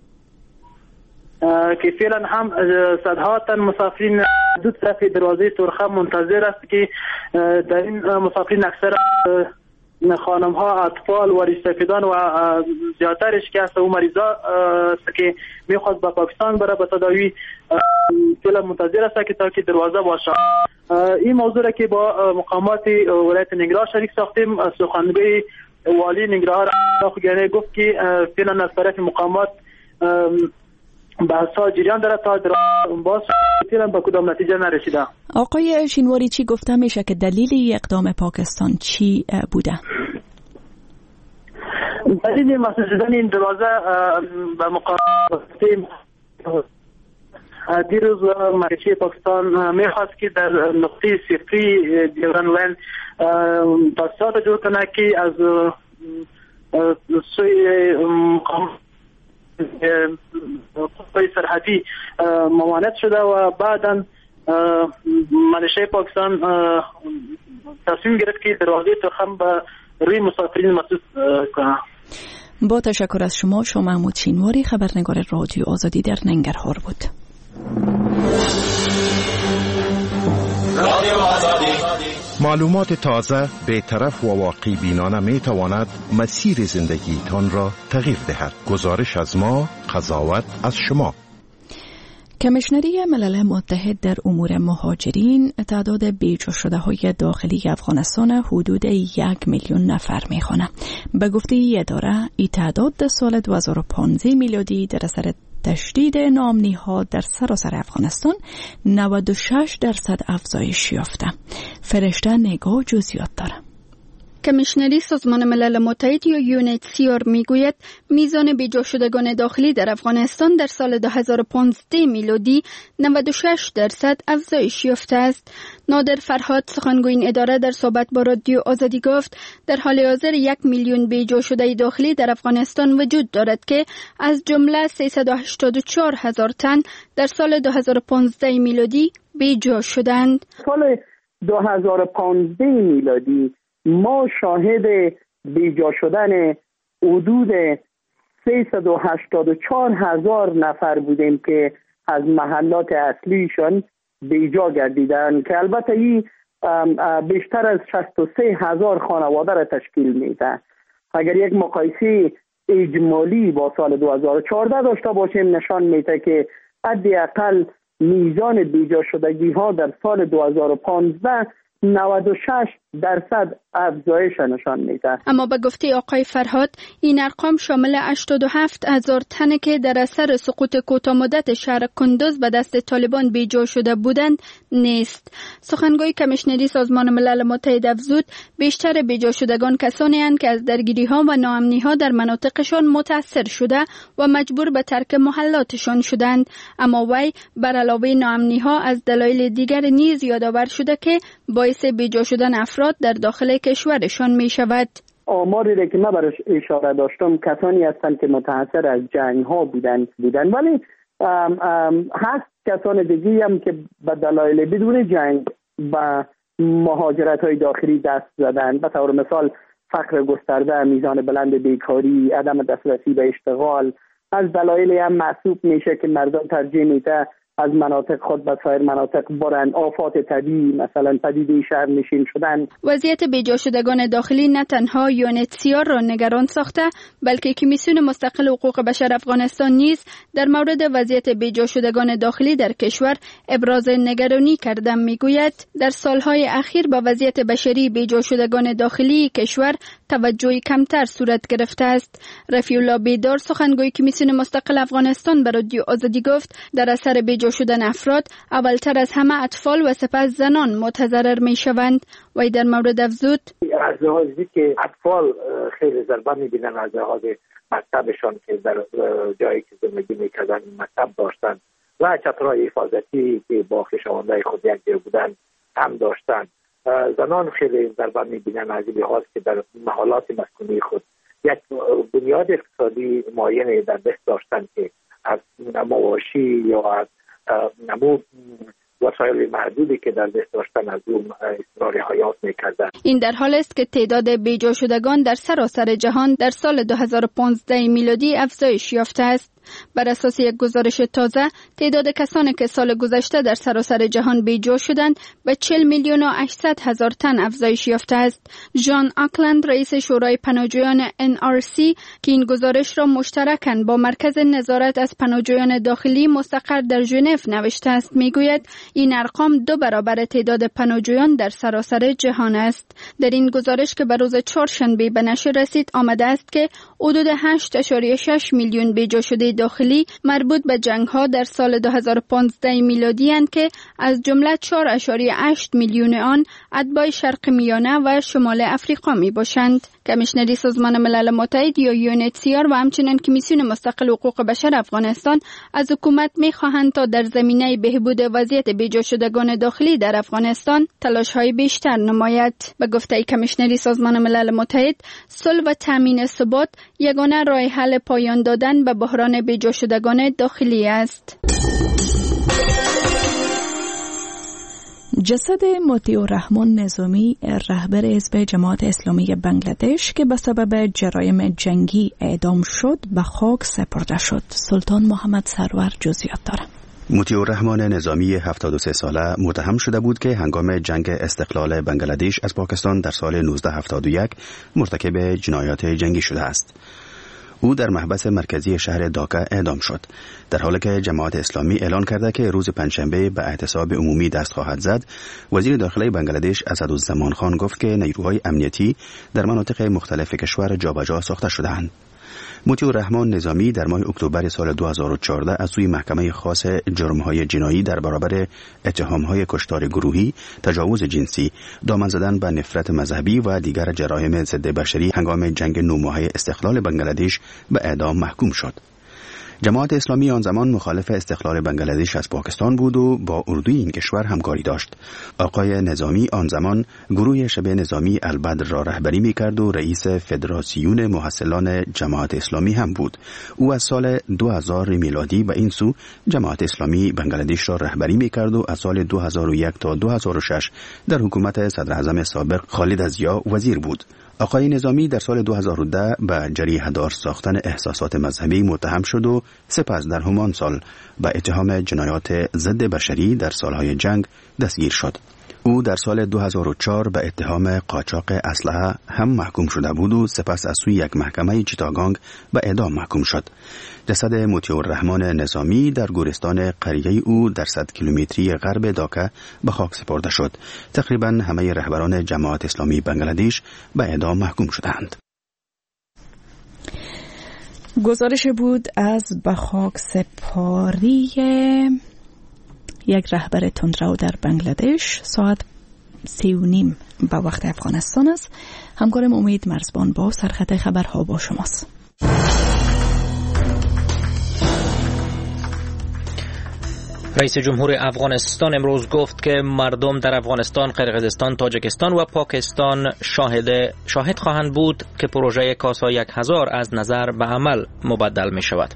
که فعلا هم صدها تن مسافرین دو طرف دروازه تورخم منتظر است که در این مسافرین اکثر خانم ها، اطفال و ریشسفیدان و زیادترش که هست و مریضا است که میخواست به پاکستان بره به تداوی، فعلا منتظر است که تا که دروازه باشه. این موضوع را که با مقامات ولایت ننگرهار شریک ساختیم، سخنگوی والی ننگرهار آقای گفت که فعلا از طرف مقامات بحث‌ها جریان داره تا باز فعلا به کدام نتیجه نرسیده. آقای شینواری، چی گفته میشه که دلیل اقدام پاکستان چی بوده؟ دلیل مسدود شدن این دروازه به مقامات دیروز مرکزی پاکستان میخواست که در نقطه صفری دیورن لین تاسیسات جور کنه که از سوی قوه سرحدی ممانعت شده و بعدا ملیشه پاکستان تصمیم گرفت که دروازه تورخم به روی مسافرین مسدود کنه. با تشکر از شما. شاه محمود شینواری، خبرنگار رادیو آزادی در ننگرهار بود. معلومات تازه، بی‌طرف و واقع بینانه می تواند مسیر زندگیتان را تغییر دهد. گزارش از ما، قضاوت از شما. کمیشنری ملل متحد در امور مهاجرین تعداد بیجا شده های داخلی افغانستان حدود یک میلیون نفر میخونه. به گفته ای اداره این تعداد در سال دو هزار و پانزده میلادی در اثر تشدید ناامنی ها در سراسر افغانستان نود و شش درصد افزایش یافته. فرشته نگاه جزئیات داره. کمیشنری سازمان ملل متحد یا یو ان اچ سی آر میگوید میزان بیجا شدگان داخلی در افغانستان در سال دو هزار و پانزده میلادی نود و شش درصد افزایش یافته است. نادر فرهاد سخنگوی این اداره در صحبت با رادیو آزادی گفت در حال حاضر یک میلیون بیجا شده داخلی در افغانستان وجود دارد که از جمله سیصد و هشتاد و چهار هزار تن در سال دو هزار و پانزده میلادی بیجا شدند. سال دو هزار و پانزده میلادی ما شاهد بیجا شدن حدود سیصد و هشتاد و چهار هزار نفر بودیم که از محلات اصلیشان بیجا گردیدن که البته این بیشتر از شصت و سه هزار خانواده را تشکیل میده. اگر یک مقایسه اجمالی با سال دو هزار و چهارده داشته باشیم نشان میده که حداقل میزان بیجا شدگی ها در سال دو هزار و پانزده نود و شش درصد افزایش نشان میده. اما به گفته آقای فرهاد این ارقام شامل هشتاد و هفت هزار تن که در اثر سقوط کوتاه مدت شهر کندوز به دست طالبان بیجا شده بودند نیست. سخنگوی کمیشنری سازمان ملل متحد افزود بیشتر بیجا شدگان کسانی اند که از درگیری ها و ناامنی ها در مناطقشان متاثر شده و مجبور به ترک محلاتشان شدند. اما وی بر علاوه ناامنی ها از دلایل دیگر نیز یادآور شده که باعث بیجا شدن افراد در داخل کشورشان می شود. آماری را که من برش اشاره داشتم کسانی هستند که متاثر از جنگ ها بودن بودن ولی ام ام هست کسان دیگه هم که به دلایل بدون جنگ به مهاجرت های داخلی دست زدن. به طور مثال فقر گسترده، میزان بلند بیکاری، عدم دسترسی به اشتغال از دلایل هم محسوب میشه که مردم ترجیح میده از مناطق خود به سایر مناطق برن. آفات طبیعی مثلا پدیده شهرنشین شدن. وضعیت بیجا شدگان داخلی نه تنها یو ان اچ سی آر را نگران ساخته بلکه کمیسیون مستقل حقوق بشر افغانستان نیز در مورد وضعیت بیجا شدگان داخلی در کشور ابراز نگرانی کرده. میگوید در سالهای اخیر با وضعیت بشری بیجا شدگان داخلی کشور توجه کمتر صورت گرفته است. رفیع الله بیدار سخنگوی کمیسیون مستقل افغانستان به رادیو آزادی گفت در اثر بیجا شدن افراد اولتر از همه اطفال و سپس زنان متضرر می شوند. و در مورد افزود از لحاظی که اطفال خیلی ضربه می بینن از لحاظ مکتبشان که در جایی که زندگی می کردن مکتب داشتن و چترهای حفاظتی که با خویشاوندای خود یک جای بودن هم داشتن. زنان خیلی ضربه می بینن از لحاظ که در محلات مسکونی خود یک بنیاد اقتصادی معینه در دست داشتن که از مواشی یا از نمو وسایل محدودی که در دست داشتن از اون استمرار حیات میکردن. این در حال است که تعداد بیجا شدگان در سراسر جهان در سال دو هزار و پانزده میلادی افزایش یافته است. بر اساس یک گزارش تازه تعداد کسانی که سال گذشته در سراسر جهان بیجا شدند به چهل میلیون و هشتصد هزار تن افزایش یافته است. ژان آکلند رئیس شورای پناهجویان ان آر سی که این گزارش را مشترکاً با مرکز نظارت از پناهجویان داخلی مستقر در ژنو نوشته است میگوید این ارقام دو برابر تعداد پناهجویان در سراسر جهان است. در این گزارش که به روز چهارشنبه به نشر رسید آمده است که حدود هشت ممیز شش میلیون بیجا شده داخلی مربوط به جنگ ها در سال دو هزار و پانزده میلادی اند که از جمله چهار ممیز هشت میلیون آن اتباع شرق میانه و شمال افریقا می باشند. کمیشنری سازمان ملل متحد یا یو ان اچ سی آر و همچنین کمیسیون مستقل حقوق بشر افغانستان از حکومت می خواهند تا در زمینه بهبود وضعیت بیجا شدگان داخلی در افغانستان تلاش های بیشتر نماید. به گفته کمیشنری سازمان ملل متحد صلح و تامین ثبات یگانه راه حل پایان دادن به بحران بیجا شدگان داخلی است. جسد مطیع الرحمن نظامی رهبر حزب جماعت اسلامی بنگلادش که به سبب جرایم جنگی اعدام شد به خاک سپرده شد. سلطان محمد سرور جزئیات دارد. مطیع الرحمن نظامی هفتاد و سه ساله متهم شده بود که هنگام جنگ استقلال بنگلادش از پاکستان در سال نوزده هفتاد و یک مرتکب جنایات جنگی شده است. او در محبس مرکزی شهر داکا اعدام شد، در حالی که جماعت اسلامی اعلان کرده که روز پنجشنبه به اعتصاب عمومی دست خواهد زد. وزیر داخلی بنگلادش اسدالزمان خان گفت که نیروهای امنیتی در مناطق مختلف کشور جابجا ساخته شده‌اند. مطیع الرحمن نظامی در ماه اکتبر سال دو هزار و چهارده از سوی محکمه خاص جرم‌های جنایی در برابر اتهام‌های کشتار گروهی، تجاوز جنسی، دامن زدن به نفرت مذهبی و دیگر جرایم ضد بشری هنگام جنگ نو ماهه استقلال بنگلادش به اعدام محکوم شد. جماعت اسلامی آن زمان مخالف استقلال بنگلادش از پاکستان بود و با اردوی این کشور همکاری داشت. آقای نظامی آن زمان گروه شبه نظامی البدر را رهبری می‌کرد و رئیس فدراسیون محصلان جماعت اسلامی هم بود. او از سال دو هزار میلادی به این سو جماعت اسلامی بنگلادش را رهبری می‌کرد و از سال دو هزار و یک تا دو هزار و شش در حکومت صدر اعظم سابق خالد ضیا وزیر بود. آقای نظامی در سال دو هزار و ده به جریحه‌دار ساختن احساسات مذهبی متهم شد و سپس در همان سال به اتهام جنایات ضد بشری در سالهای جنگ دستگیر شد. او در سال دو هزار و چهار به اتهام قاچاق اسلحه هم محکوم شده بود و سپس از سوی یک محکمه چیتاگانگ به اعدام محکوم شد. جسد مطیع الرحمن نظامی در گورستان قریه او در صد کیلومتری غرب داکا به خاک سپرده شد. تقریبا همه رهبران جماعت اسلامی بنگلادش به اعدام محکوم شدند. گزارش بود از به خاک سپاری یک رهبر تندرو در بنگلادش. ساعت سی و نیم به وقت افغانستان است. همکارم امید مرزبان با سرخط خبرها با شماست. رئیس جمهور افغانستان امروز گفت که مردم در افغانستان، قرقیزستان، تاجیکستان و پاکستان شاهد شاهد خواهند بود که پروژه کاسا یک هزار از نظر به عمل مبدل می شود.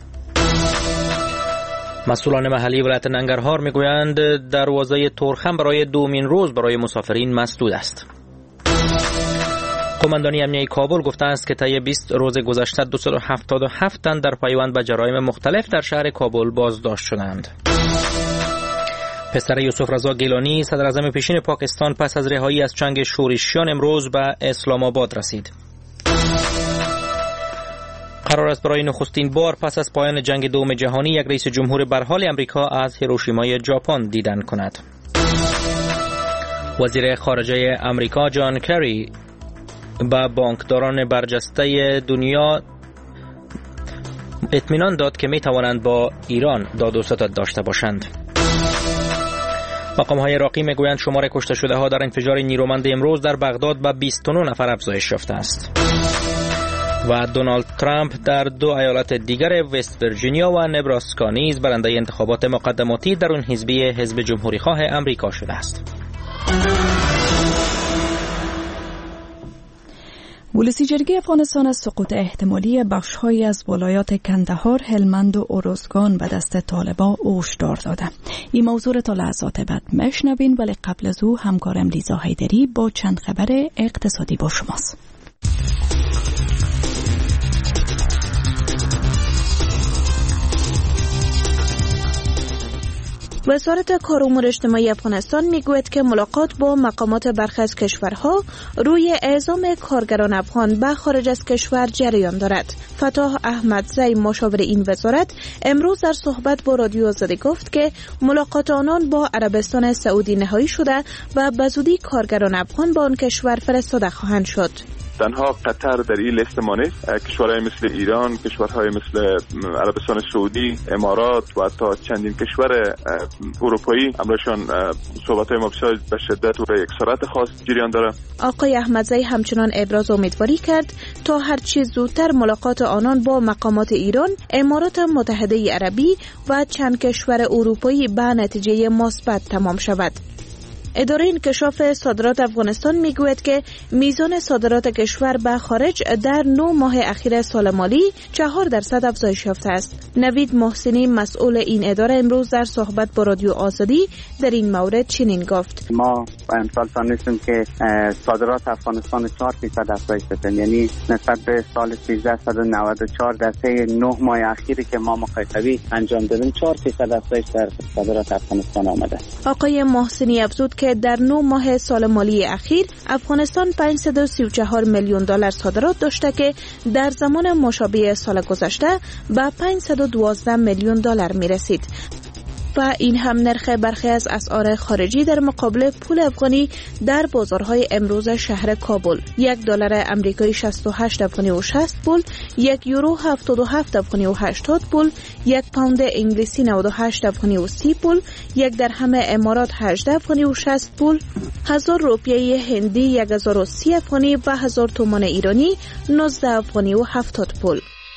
مسئولان محلی ولایت ننگرهار میگویند دروازه تورخم برای دومین روز برای مسافرین مسدود است. قماندانی امنیه کابل گفته است که طی بیست روز گذشته دویست و هفتاد و هفت تن در پیوند به جرایم مختلف در شهر کابل بازداشت شدند. پسر یوسف رضا گیلانی صدر اعظم پیشین پاکستان پس از رهایی از چنگ شورشیان امروز به اسلام آباد رسید. قرار است برای نخستین بار پس از پایان جنگ دوم جهانی یک رئیس جمهور برحال امریکا از هیروشیمای ژاپن دیدن کند. وزیر خارجه امریکا جان کری به بانکداران برجسته دنیا اطمینان داد که می توانند با ایران داد و ستد داشته باشند. مقام‌های عراقی میگویند شمار کشته شده ها در انفجار نیرومند امروز در بغداد به بیست و نه نفر افزایش یافته است. و دونالد ترامپ در دو ایالت دیگر وست ویرجینیا و نبراسکا نیز برنده انتخابات مقدماتی در اون حزبی حزب جمهوری خواه امریکا شده است. ولسی جرگه افغانستان از سقوط احتمالی بخش‌هایی از ولایات کندهار، هلمند و ارزگان به دست طالبان هشدار داده. این موضوع را تا لحظات بعد میشنوین، ولی قبل از او همکارم لیزا حیدری با چند خبر اقتصادی با شماست. وزارت کار و امور اجتماعی افغانستان میگوید که ملاقات با مقامات برخی از کشورها روی اعزام کارگران افغان به خارج از کشور جریان دارد. فتاح احمدزی مشاور این وزارت امروز در صحبت با رادیو آزادی گفت که ملاقات آنان با عربستان سعودی نهایی شده و به زودی کارگران افغان به آن کشور فرستاده خواهند شد. تنها قطر در این لیست ما نیست، کشورهای مثل ایران، کشورهای مثل عربستان سعودی، امارات و حتی چندین کشور اروپایی همراهشان صحبت‌های ما بسیار به شدت و به یک سرعت خاص جریان داره. آقای احمدزی همچنان ابراز امیدواری کرد تا هر چه زودتر ملاقات آنان با مقامات ایران، امارات متحده عربی و چند کشور اروپایی به نتیجه مثبت تمام شود. اداره انکشاف صادرات افغانستان میگوید که میزان صادرات کشور به خارج در نه ماه اخیر سال مالی چهار درصد افزایش یافته است. نوید محسنی مسئول این اداره امروز در صحبت با رادیو آزادی در این مورد چنین گفت: ما امسال تانستیم که صادرات افغانستان چهار درصد افزایش داشت، یعنی نسبت به سال سیزده نود و چهار در طی نه ماه اخیری که ما مقایسوی انجام دادیم چهار درصد افزایش در صادرات افغانستان آمده. آقای محسنی افزود که در نه ماه سال مالی اخیر افغانستان پانصد و سی و چهار میلیون دلار صادرات داشته که در زمان مشابه سال گذشته به پانصد و دوازده میلیون دلار می رسید. و این هم نرخ برخی از اسعار خارجی در مقابل پول افغانی در بازارهای امروز شهر کابل. یک دلار امریکایی شصت و هشت افغانی و شصت پول، یک یورو هفتاد و هفت افغانی و هشتاد پول، یک پوند انگلیسی نود و هشت افغانی و سی پول، یک درهم امارات هجده افغانی و شصت پول، هزار روپیه هندی یک هزار و سی افغانی و هزار تومان ایرانی نوزده افغانی و هفتاد پول.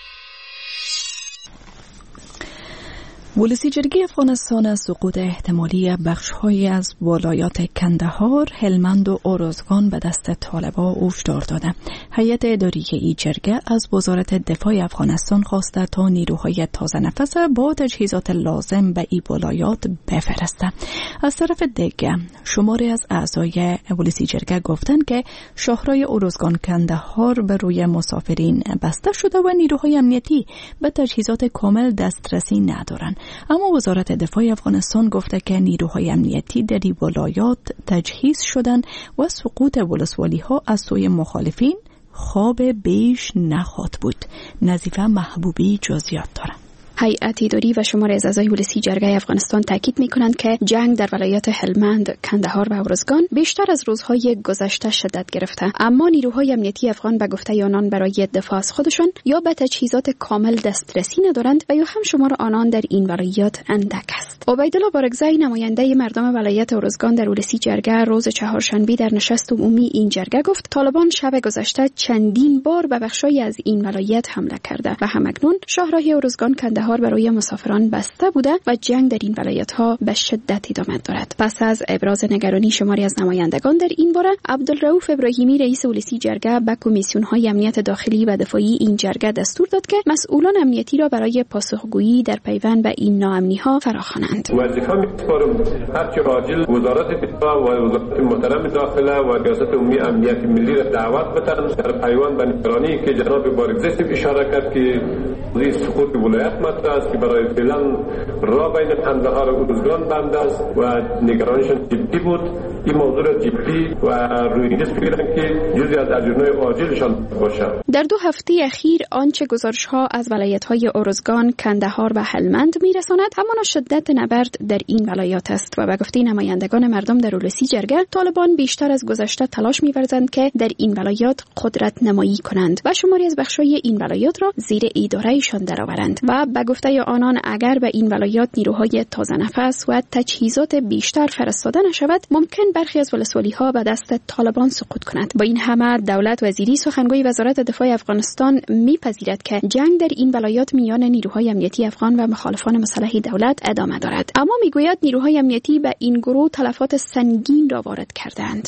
ولسی جرگه افغانستان از سقوط احتمالی بخش‌هایی از ولایات کندهار، هلمند و ارزگان به دست طالبان هشدار داده. هیئت اداری این جرگه از وزارت دفاع افغانستان خواسته تا نیروهای تازه نفس با تجهیزات لازم به این ولایات بفرسته. از طرف دیگه شماری از اعضای ولسی جرگه گفتند که شاهرای ارزگان کندهار به روی مسافرین بسته شده و نیروهای امنیتی به تجهیزات کامل دسترسی ندارند. اما وزارت دفاع افغانستان گفته که نیروهای امنیتی در این ولایات تجهیز شدن و سقوط ولسوالی ها از سوی مخالفین خواب بیش نخواهد بود. نظیفه محبوبی جزئیات داره. هیئت اداری و شماری از اعضای ولسی جرگه افغانستان تاکید می‌کنند که جنگ در ولایات هلمند، کندهار و ارزگان بیشتر از روزهای گذشته شدت گرفته، اما نیروهای امنیتی افغان به گفته آنان برای دفاع از خودشان یا به تجهیزات کامل دسترسی ندارند و یا هم شمار آنان در این ولایات اندک است. عبیدالله بارگزای نماینده مردم ولایت ارزگان در ولسی جرگه روز چهارشنبه در نشست عمومی این جرگه گفت طالبان شب گذشته چندین بار به بخشای از این ولایت حمله کرده و همکنون شاهراه ارزگان کندهار برای مسافران بسته بوده و جنگ در این ولایت‌ها به شدت ادامه دارد. پس از ابراز نگرانی شماری از نمایندگان در این باره، عبدالرؤوف ابراهیمی رئیس ولسی جرگه به کمیسیون‌های امنیت داخلی و دفاعی این جرگه دستور داد که مسئولان امنیتی را برای پاسخگویی در پیوند به این ناامنی‌ها فراخوانند. وظیفه می‌سپارم هر چه عاجل وزارت دفاع و وزارت محترم داخله و ریاست عمومی امنیت ملی را دعوت بتن در پیوند به نگرانی که جناب بارگزای اشاره کرد که ریس سقوط ولایت مطرح است که برای فعلا راه بین کندهار و ارزگان بند است و نگرانشان جدی بود. این موضوع جدی و روی نیز بگیرن که جزئی از اجنده‌های عاجلشان باشه. در دو هفته اخیر آنچه گزارش‌ها از ولایت‌های ارزگان، کندهار و هلمند می‌رساند همان شدت نبرد در این ولایات است و به گفته نمایندگان مردم در ولسی جرگه طالبان بیشتر از گذشته تلاش می‌ورزند که در این ولایات قدرت نمایی کنند و شماری از بخش‌های این ولایات را زیر اداره‌شان درآورند و به گفته آنان اگر به این ولایات نیروهای تازه نفس و تجهیزات بیشتر فرستاده نشود ممکن برخی از ولسوالی‌ها به دست طالبان سقوط کند. با این همه دولت وزیری سخنگوی وزارت دفاع افغانستان میپذیرد که جنگ در این ولایات میان نیروهای امنیتی افغان و مخالفان مسلح دولت ادامه دارد، اما میگوید نیروهای امنیتی به این گروه تلفات سنگین را وارد کردند.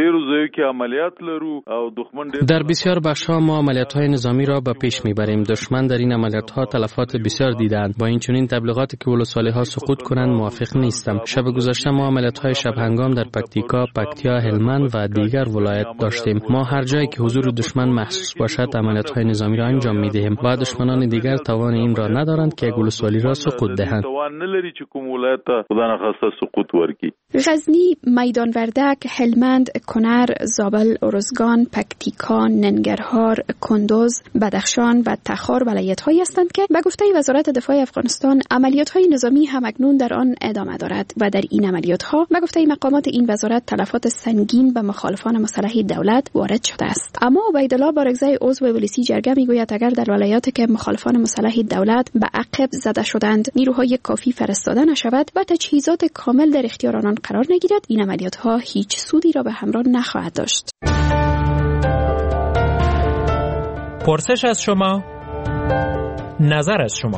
در بسیار بخش‌ها ما عملیات‌های نظامی را به پیش میبریم. دشمن در این عملیات‌ها تلفات بسیار دیدند. با این چنین تبلیغاتی که ولسوالی‌ها سقوط کنند موافق نیستم. شب گذشته ما عملیات‌های شب هنگام در پکتیکا، پکتیا، هلمند و دیگر ولایت داشتیم. ما هر جایی که حضور دشمن محسوس باشد عملیات‌های نظامی را انجام می‌دهیم و دشمنان دیگر توان این را ندارند که ولسوالی را سقوط دهند. غزنی، میدان وردک، هلمند، کنر، زابل، ارزگان، پکتیکا، ننگرهار، کندوز، بدخشان و تخار ولایت‌هایی هستند که به گفته وزارت دفاع افغانستان عملیات‌های نظامی همکنون در آن ادامه دارد و در این عملیات‌ها به گفته مقامات این وزارت تلفات سنگین به مخالفان مسلح دولت وارد شده است. اما عبیدالله بارگزای عضو ولسی جرگه میگوید اگر در ولایاتی که مخالفان مسلح دولت به عقب زده شدند نیروهای کافی فرستاده نشود و تجهیزات کامل در اختیار آنان قرار نگیرد این عملیات‌ها هیچ سودی را به همراه نخواهد داشت. پرسش از شما، نظر از شما.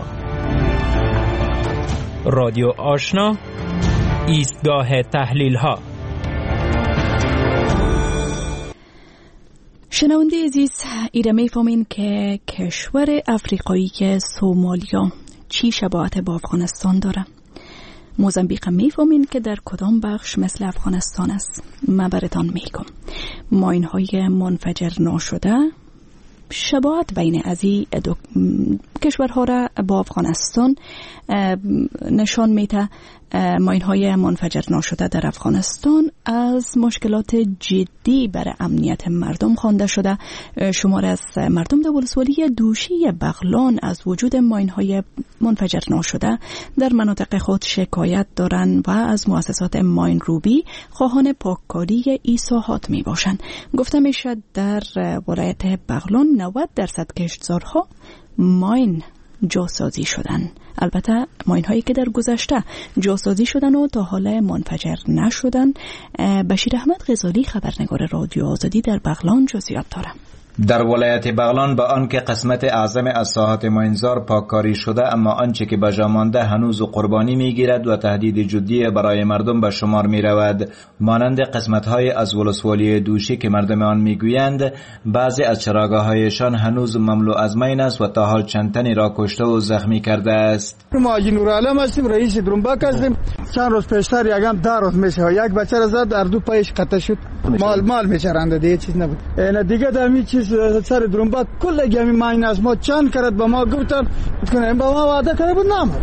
رادیو آشنا، ایستگاه تحلیل ها. شنونده عزیز، ایره میفهمین که کشور افریقایی که سومالیا چی شباهت با افغانستان داره. موزامبیق میفهمین که در کدام بخش مثل افغانستان است. من براتان میگم ماین‌های منفجر ناشده شباهت بین از این دو کشورها را با افغانستان نشان میده ماین های منفجر ناشده در افغانستان از مشکلات جدی برای امنیت مردم خوانده شده. شمار از مردم در ولسوالی دوشی بغلان از وجود ماین های منفجر ناشده در مناطق خود شکایت دارند و از مؤسسات ماین روبی خواهان پاککاری این ساحات می باشند. گفته می شد در ولایت بغلان نود درصد کشتزارها ماین جاسازی شدن. البته ماین هایی که در گذشته جاسازی شدن و تا حالا منفجر نشدن. بشیر احمد غزالی خبرنگار رادیو آزادی در بغلان جزئیات داره. در ولایت بغلان با آنکه قسمت اعظم از ساحات ماینزار پاککاری شده، اما آنچه که باقی مانده هنوز قربانی میگیرد و تهدید جدی برای مردم به شمار می رود. مانند قسمت های از ولسوالی دوشی که مردم آن میگویند بعضی از چراگاه‌هایشان هنوز مملو از ماین است و تا حال چند تنی را کشته و زخمی کرده است. ما حاجی نورعالم هستیم، رئیس درنباک هستیم. چند روز پیشتر یکم در روز میشه یک بچه را زد، در دو پایش قطع شد. مال مال میچرنده دیگه چیز نبود. اینا دیگه در می چیز سر درنباک کل گمی ماین از ما چند کرد به ما گفتن کنیم با ما وعده کرده بود نام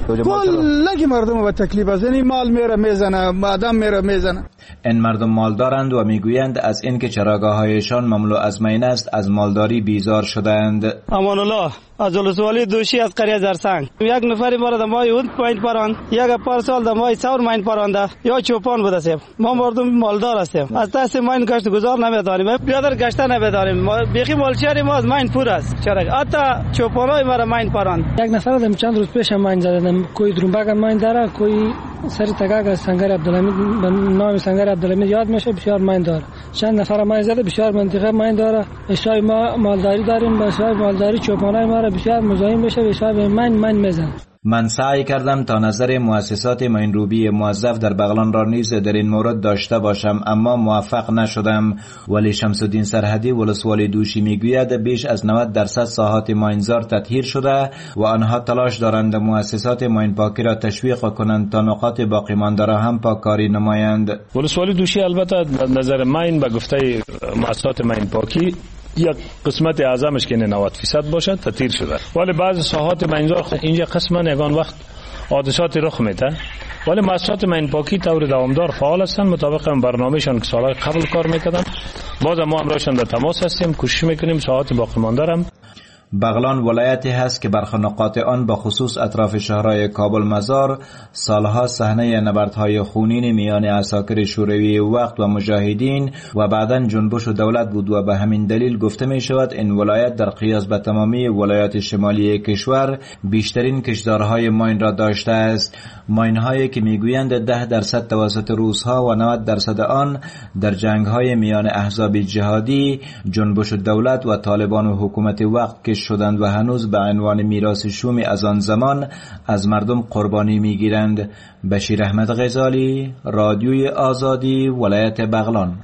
کل مردم با تکلیف است. یعنی مال میره میزنه، آدم میره میزنه. این مردم مال دارند و میگویند از اینکه چراگاه‌هایشان مملو از ماین است از مالداری بیزار شدند. امان الله از ولسوالی دوشی از قریه زرسنگ یک نفری ما را در مای اون پایین پراند، یک پارسال در مای سور ماین پرانده یا چوپان بوده سیم. ما مردم مالدار هستیم، از دست ماین گشت گذار نمیداریم، بیادر گشته نمیداریم. بیخی مالچیاری ما از ماین پر است. چرا حتی چوپانای ما را ماین پراند. یک نفر دم چند روز پیش ماین زدن، کوی درنباک ماین داره، کوی سر تگاگ سنگر عبدالحمید به نام سنگر عبدالحمید یاد میشه، بسیار ماین داره. چند نفر ماین زده، بسیار منطقه ماین داره. اشای ما مالداری داریم، بسیار مالداری چوپانای ما را بسیار مزاحم بشه، بسیار ماین ماین میزنه. من سعی کردم تا نظر مؤسسات ماین روبی موظف در بغلان را نیز در این مورد داشته باشم، اما موفق نشدم. ولی شمس الدین سرحدی ولسوالی دوشی میگوید بیش از نود درصد ساحات ماینزار تطهیر شده و آنها تلاش دارند مؤسسات ماین پاکی را تشویق کنند تا نقاط باقی مانده را هم پاککاری نمایند. ولسوالی دوشی البته نظر ماین به گفته مؤسسات ماین پاکی یک قسمت اعظمش که نود فیصد باشد تطهیر شده، ولی بعض ساحات ماینزار اینجا قسما یگان وقت حادثات رخ میده، ولی مؤسسات ماین پاکی طور دوامدار فعال هستند مطابق برنامه‌شان که سالهای قبل کار میکردن. باز ما همراهشان در تماس هستیم، کوشش میکنیم ساحات باقی مانده را. بغلان ولایتی هست که بر نقاط آن به خصوص اطراف شهرهای کابل مزار سالها صحنه نبردهای خونین میان عساکر شوروی وقت و مجاهدین و بعداً جنبش و دولت بود و به همین دلیل گفته می شود این ولایت در قیاس به تمامی ولایات شمالی کشور بیشترین کشدارهای ماین را داشته است. ماین هایی که میگویند ده درصد توسط روسها و نود درصد آن در جنگ های میان احزاب جهادی، جنبش و دولت و طالبان و حکومت وقت که شدند و هنوز به عنوان میراث شومی از آن زمان از مردم قربانی میگیرند. بشیر احمد غزالی، رادیوی آزادی، ولایت بغلان.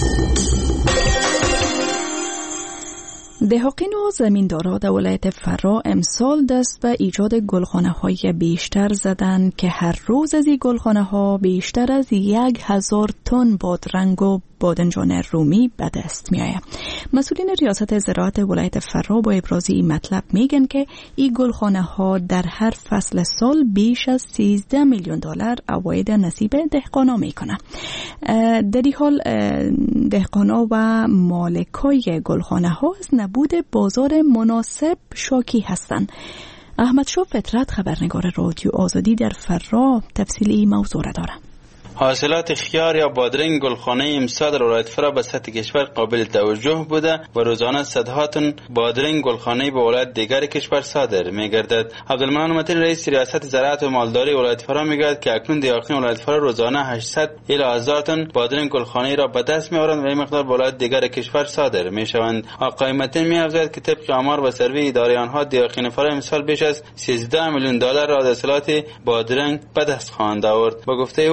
دهقین و زمیندارا در ولایت فرا امسال دست به ایجاد گلخانه های بیشتر زدن که هر روز از این گلخانه ها بیشتر از یک هزار تن بادرنگ و بادنجان رومی به دست می آید. مسئولین ریاست زراعت ولایت فرا با ابراز این مطلب میگن که این گلخانه ها در هر فصل سال بیش از سیزده میلیون دلار عواید نصیب دهقانا میکنه. در این حال دهقانا و مالکای گلخانه ها از نبود بازار مناسب شاکی هستند. احمد شاه فطرت خبرنگار رادیو آزادی در فرا تفصیل این موضوع را داره. حاصلات خیار یا بادرنگ گلخانه امسال در ولایت فرا به سطح کشور قابل توجه بوده و روزانه صدها تن بادرنگ گلخانه به ولایت دیگر کشور صادر می‌گردد. عبدالمنان متین رئیس ریاست زراعت و مالداری ولایت فرا می‌گوید که اکنون دیاقین ولایت فرا روزانه هشتصد الی هزار تن بادرنگ گلخانه را به دست می‌آورند و این مقدار به ولایت دیگر کشور صادر می‌شوند. آقای متین می‌افزاید که طبق آمار و سروی اداره آنها دیاقین فرا امسال بیش از سیزده میلیون دلار را از حاصلات بادرنگ به دست خواهند آورد. با گفته او این گلخانه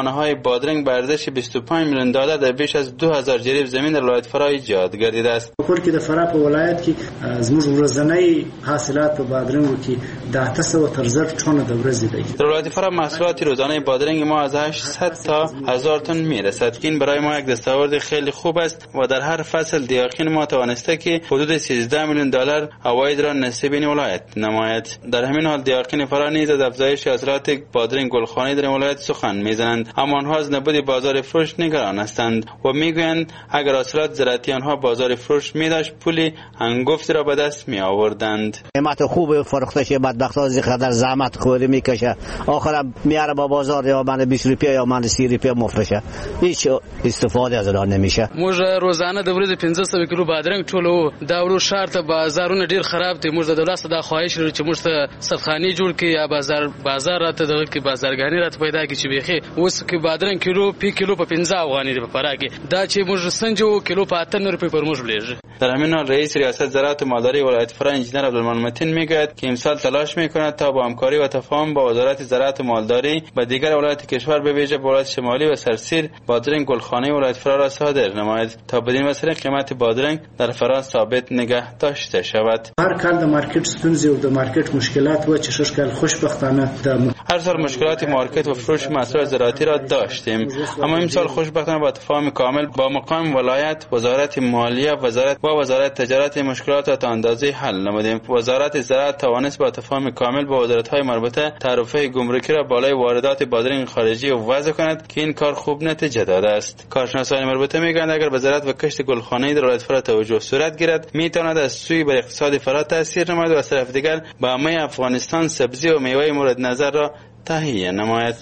گلخانه‌های بادرنگ به ارزش بیست و پنج میلیون دلار در بیش از دو هزار جریب زمین در ولایت فرا ایجاد گردیده است. که د فراه په ولایت کې زموږ ورځنی حاصلات په بادرنګو کې د اته سوه تر زر ټنه د ورځې دی. در ولایت فرا محصولات روزانه بادرنگ ما از هشتصد تا هزار تن میرسد که این برای ما یک دستاورد خیلی خوب است و در هر فصل دیاقین ما توانسته که حدود سیزده میلیون دلار عواید را نصیب این ولایت نماید. در همین حال دیاقین فرا نیز از افزایش حاصلات بادرنگ گلخانه‌ای در ولایت سخن میزنند، اما آنها از نبود بازار فروش نگران هستند و میگویند اگر حاصلات زراعتی آنها بازار فروش میداشت پولی هنگفتی را به دست می آوردند. قیمت خوب فروخته شه، بدبختا از قدر زحمت خوری میکشه، آخر میاره با بازار یا من بیست روپیه یا من سی روپیه مفروشه، هیچ استفاده از آن نمیشه. موږ روزانه د ورځې پنځه سوه کیلو بادرنګ ټولو، دا ورو شهر ته بازارونه ډیر خراب دي. موږ د دولت د خواهش لرو چې موږ ته سرخاني جوړ کړي یا بازار بازار راته دغه کې بازارګاني راته پیدا کړي چې بيخي اوس کې بادرنګ کیلو په کیلو په پنځه افغاني دی په فراه کې، دا چې موږ سنجو کیلو په اته روپیه پر موږ بلیږي. در همین حال رئیس ریاست زراعت و مالداری ولایت فرا انجینر عبدالمنعم متین میگوید که امسال تلاش میکند تا با همکاری و تفاهم با وزارت زراعت و مالداری و دیگر ولایت کشور به ویژه ولایت شمالی و سرسیر بادرنگ گلخانه ولایت فرا را صادر نماید تا بدین وسیله قیمت بادرنگ در فرا ثابت نگه داشته شود. هر کال د مارکت ستونزې او د مارکت مشکلات و چې شش کال خوشبختانه هر سال مشکلات مارکت و فروش محصولات زراعتی را داشتیم، اما امسال خوشبختانه با تفاهم کامل با مقام ولایت، وزارت مالیه، وزارت و وزارت تجارت مشکلات را تا اندازه حل نمودیم. وزارت زراعت توانست با تفاهم کامل با وزارت‌های مربوطه تعرفه گمرکی را بالای واردات بادرنگ خارجی وضع کند که این کار خوب نتیجه داده است. کارشناسان مربوطه میگویند اگر به زراعت و کشت گلخانه‌ای در ولایت فرا توجه صورت گیرد میتواند از سوی بر اقتصاد فرا تاثیر نماید و از طرف دیگر به عامه افغانستان سبزی و میوه مورد نظر را تهیه نماید.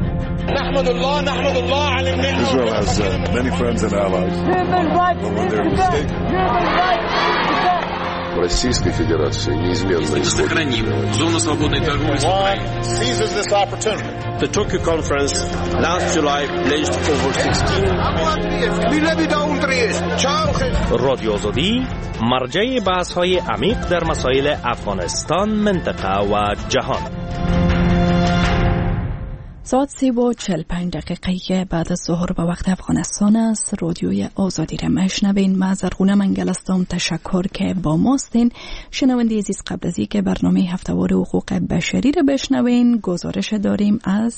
نحمد الله نحمد الله على النعمة. Israel has uh, many friends and allies. When they're mistaken. Российской Федерации неизменно исходит. Зона свободной торговли с Украиной. Seizes this opportunity. The Tokyo conference last July pledged over sixteen. رادیو آزادی مرجع بحث‌های عمیق در مسائل افغانستان، منطقه و جهان. ساعت سی و چل پنج دقیقه بعد از ظهر به وقت افغانستان است. رادیوی آزادی را مشنوین. من زرغونه منگل هستم. تشکر که با ماستین. شنونده عزیز، قبل از اینکه برنامه هفتهوار حقوق بشری را بشنوین، گزارش داریم از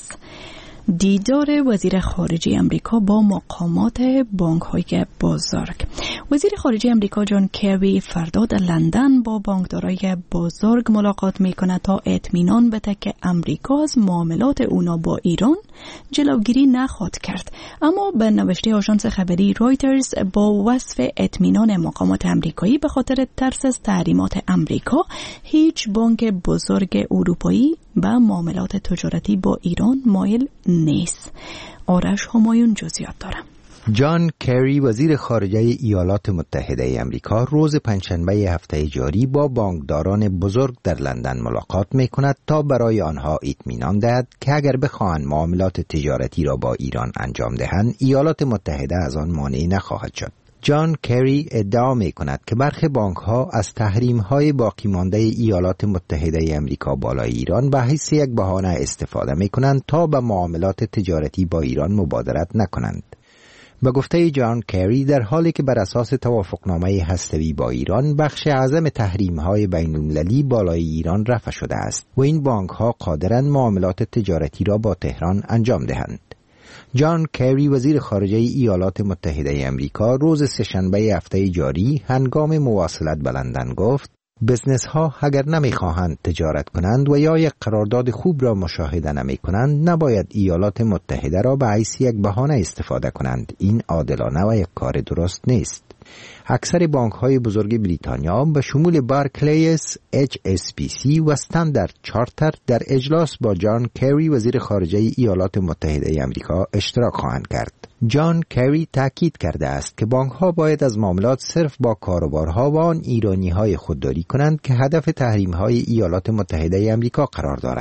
دیدار وزیر خارجه امریکا با مقامات بانک‌های بزرگ. وزیر خارجه امریکا جان کری فردا در لندن با بانکدارای بزرگ ملاقات می‌کند تا اطمینان بده که امریکا از معاملات اونا با ایران جلوگیری نخواهد کرد. اما به نوشته آژانس خبری رایترز با وصف اطمینان مقامات آمریکایی به خاطر ترس از تحریمات امریکا، هیچ بانک بزرگ اروپایی به معاملات تجارتی با ایران مایل نیست. آرش همایون جزئیات دارم. جان کری وزیر خارجه ایالات متحده ای آمریکا روز پنجشنبه هفته جاری با بانکداران بزرگ در لندن ملاقات می‌کند تا برای آنها اطمینان دهد که اگر بخواهند معاملات تجارتی را با ایران انجام دهند، ایالات متحده از آن مانع نخواهد شد. جان کری ادعا می کند که برخی بانک ها از تحریم های باقی مانده ایالات متحده ای آمریکا بالای ایران به حیث یک بهانه استفاده می کنند تا به معاملات تجارتی با ایران مبادرت نکنند. به گفته جان کری، در حالی که بر اساس توافقنامه هسته‌ای با ایران بخش اعظم تحریم های بین المللی بالای ایران رفع شده است و این بانک ها قادرند معاملات تجارتی را با تهران انجام دهند. جان کری وزیر خارجه ایالات متحده ای آمریکا روز سه‌شنبه هفته جاری هنگام مواصلت به لندن گفت بزنس ها اگر نمی خواهند تجارت کنند و یا یک قرارداد خوب را مشاهده نمی کنند، نباید ایالات متحده را به حیث یک بهانه استفاده کنند. این عادلانه و یک کار درست نیست. اکثر بانک های بزرگ بریتانیا به شمول بارکلیس، اچ اس بی سی و استاندارد چارتر در اجلاس با جان کری وزیر خارجه ایالات متحده ای آمریکا اشتراک خواهند کرد. جان کری تاکید کرده است که بانک ها باید از معاملات صرف با کاروبارها و آن ایرانی های خودداری کنند که هدف تحریم های ایالات متحده ای آمریکا قرار دارند.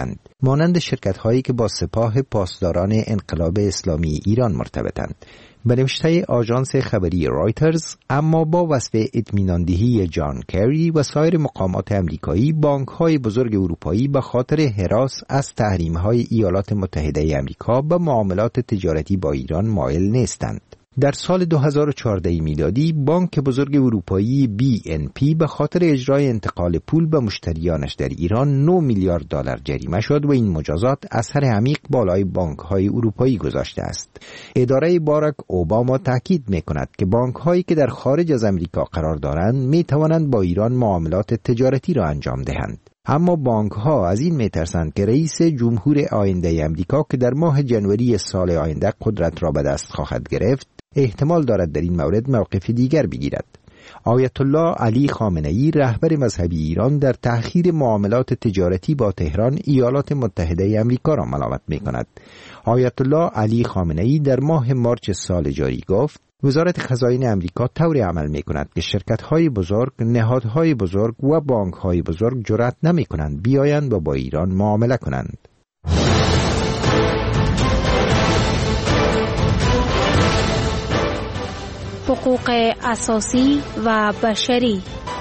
مانند شرکت‌هایی که با سپاه پاسداران انقلاب اسلامی ایران مرتبطند. به نوشته آژانس خبری رایترز، اما با وصف اطمیناندهی جان کری و سایر مقامات امریکایی، بانک‌های بزرگ اروپایی به خاطر هراس از تحریم‌های ایالات متحده آمریکا به معاملات تجارتی با ایران مایل نیستند. در سال دو هزار و چهارده میلادی بانک بزرگ اروپایی بی ان پی به خاطر اجرای انتقال پول به مشتریانش در ایران نه میلیارد دلار جریمه شد و این مجازات اثر عمیق بالای بانک‌های اروپایی گذاشته است. اداره باراک اوباما تاکید می‌کند که بانک‌هایی که در خارج از آمریکا قرار دارند می‌توانند با ایران معاملات تجارتی را انجام دهند. اما بانک ها از این میترسند که رئیس جمهور آینده آمریکا که در ماه جنوری سال آینده قدرت را به دست خواهد گرفت، احتمال دارد در این مورد موقف دیگر بگیرد. آیت الله علی خامنه ای، رهبر مذهبی ایران، در تأخیر معاملات تجارتی با تهران ایالات متحده آمریکا را ملامت می‌کند. آیت الله علی خامنه ای در ماه مارس سال جاری گفت: وزارت خزاین آمریکا طوری عمل می‌کند که شرکت‌های بزرگ، نهادهای بزرگ و بانک‌های بزرگ جرأت نمی‌کنند بیایند و با ایران معامله کنند. حقوق اساسی و بشری.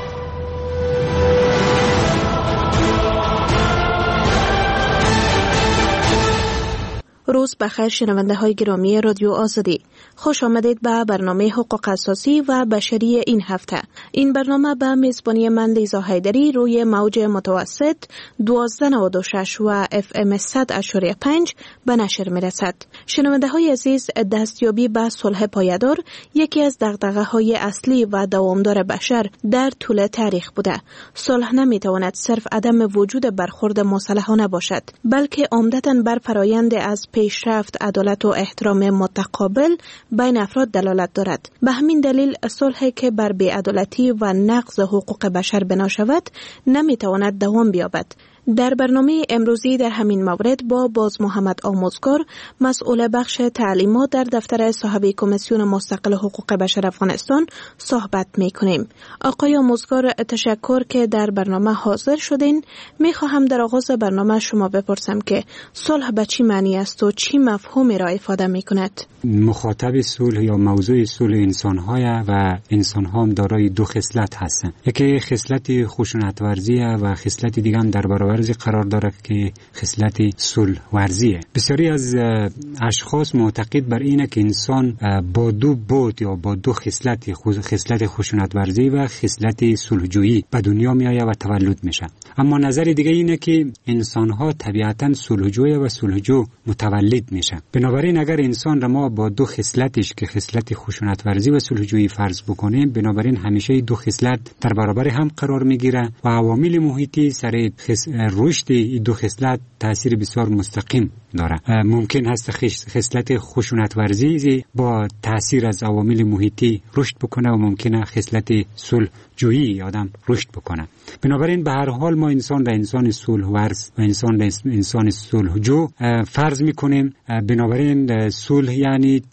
روز بخیر شنونده های گرامی رادیو آزادی، خوش آمدید به برنامه حقوق اساسی و بشری این هفته. این برنامه به میزبانی من لیزا حیدری روی موج متوسط دوازده نود و شش و اف ام صد اشاری پنج به نشر می رسد. شنونده های عزیز، دستیابی به صلح پایدار یکی از دغدغه های اصلی و دوامدار بشر در طول تاریخ بوده. صلح نمی تواند صرف عدم وجود برخورد مسلحانه باشد، بلکه عمدتاً بر فرایند از پیشرفت، عدالت و احترام متقابل بین افراد دلالت دارد. به همین دلیل صلحی که بر بی‌عدالتی و نقض حقوق بشر بنا شود نمیتواند دوام بیابد. در برنامه امروزی در همین مورد با باز محمد آموزگار، مسئول بخش تعلیمات در دفتر صاحب کمیسیون مستقل حقوق بشر افغانستان صحبت می‌کنیم. آقای آموزگار، تشکر که در برنامه حاضر شدین. می‌خواهم در آغاز برنامه شما بپرسم که صلح به چی معنی است و چی مفهومی را افاده می‌کند؟ مخاطب صلح یا موضوع صلح انسان‌های و انسان‌ها هم دارای دو خصلت هستند. یکی خصلت خشونت‌ورزی و خصلت دیگه هم در برابر ورزی قرار دارد که خصلت صلح ورزیه. بسیاری از اشخاص معتقد بر اینه که انسان با دو بود یا با دو خصلت، خصلت خشونت ورزی و خصلت صلحجویی به دنیا می آید و تولد میشه. اما نظر دیگه اینه که انسان ها طبیعتاً صلحجوی و صلحجو متولد میشه. بنابراین اگر انسان را ما با دو خصلتش که خصلت خشونت ورزی و صلحجویی فرض بکنیم، بنابراین همیشه دو خصلت در برابر هم قرار میگیره و عوامل محیطی سر رشد این دو خصلت تاثیر بسیار مستقیم داره. ممکن هست خصلت خشونت ورزی با تاثیر از عوامل محیطی رشد بکنه و ممکنه خصلت صلح جویی آدم رشد بکنه. بنابراین به هر حال ما انسان را انسان صلح ورز و انسان را انسان صلح جو فرض میکنیم. بنابراین صلح یعنی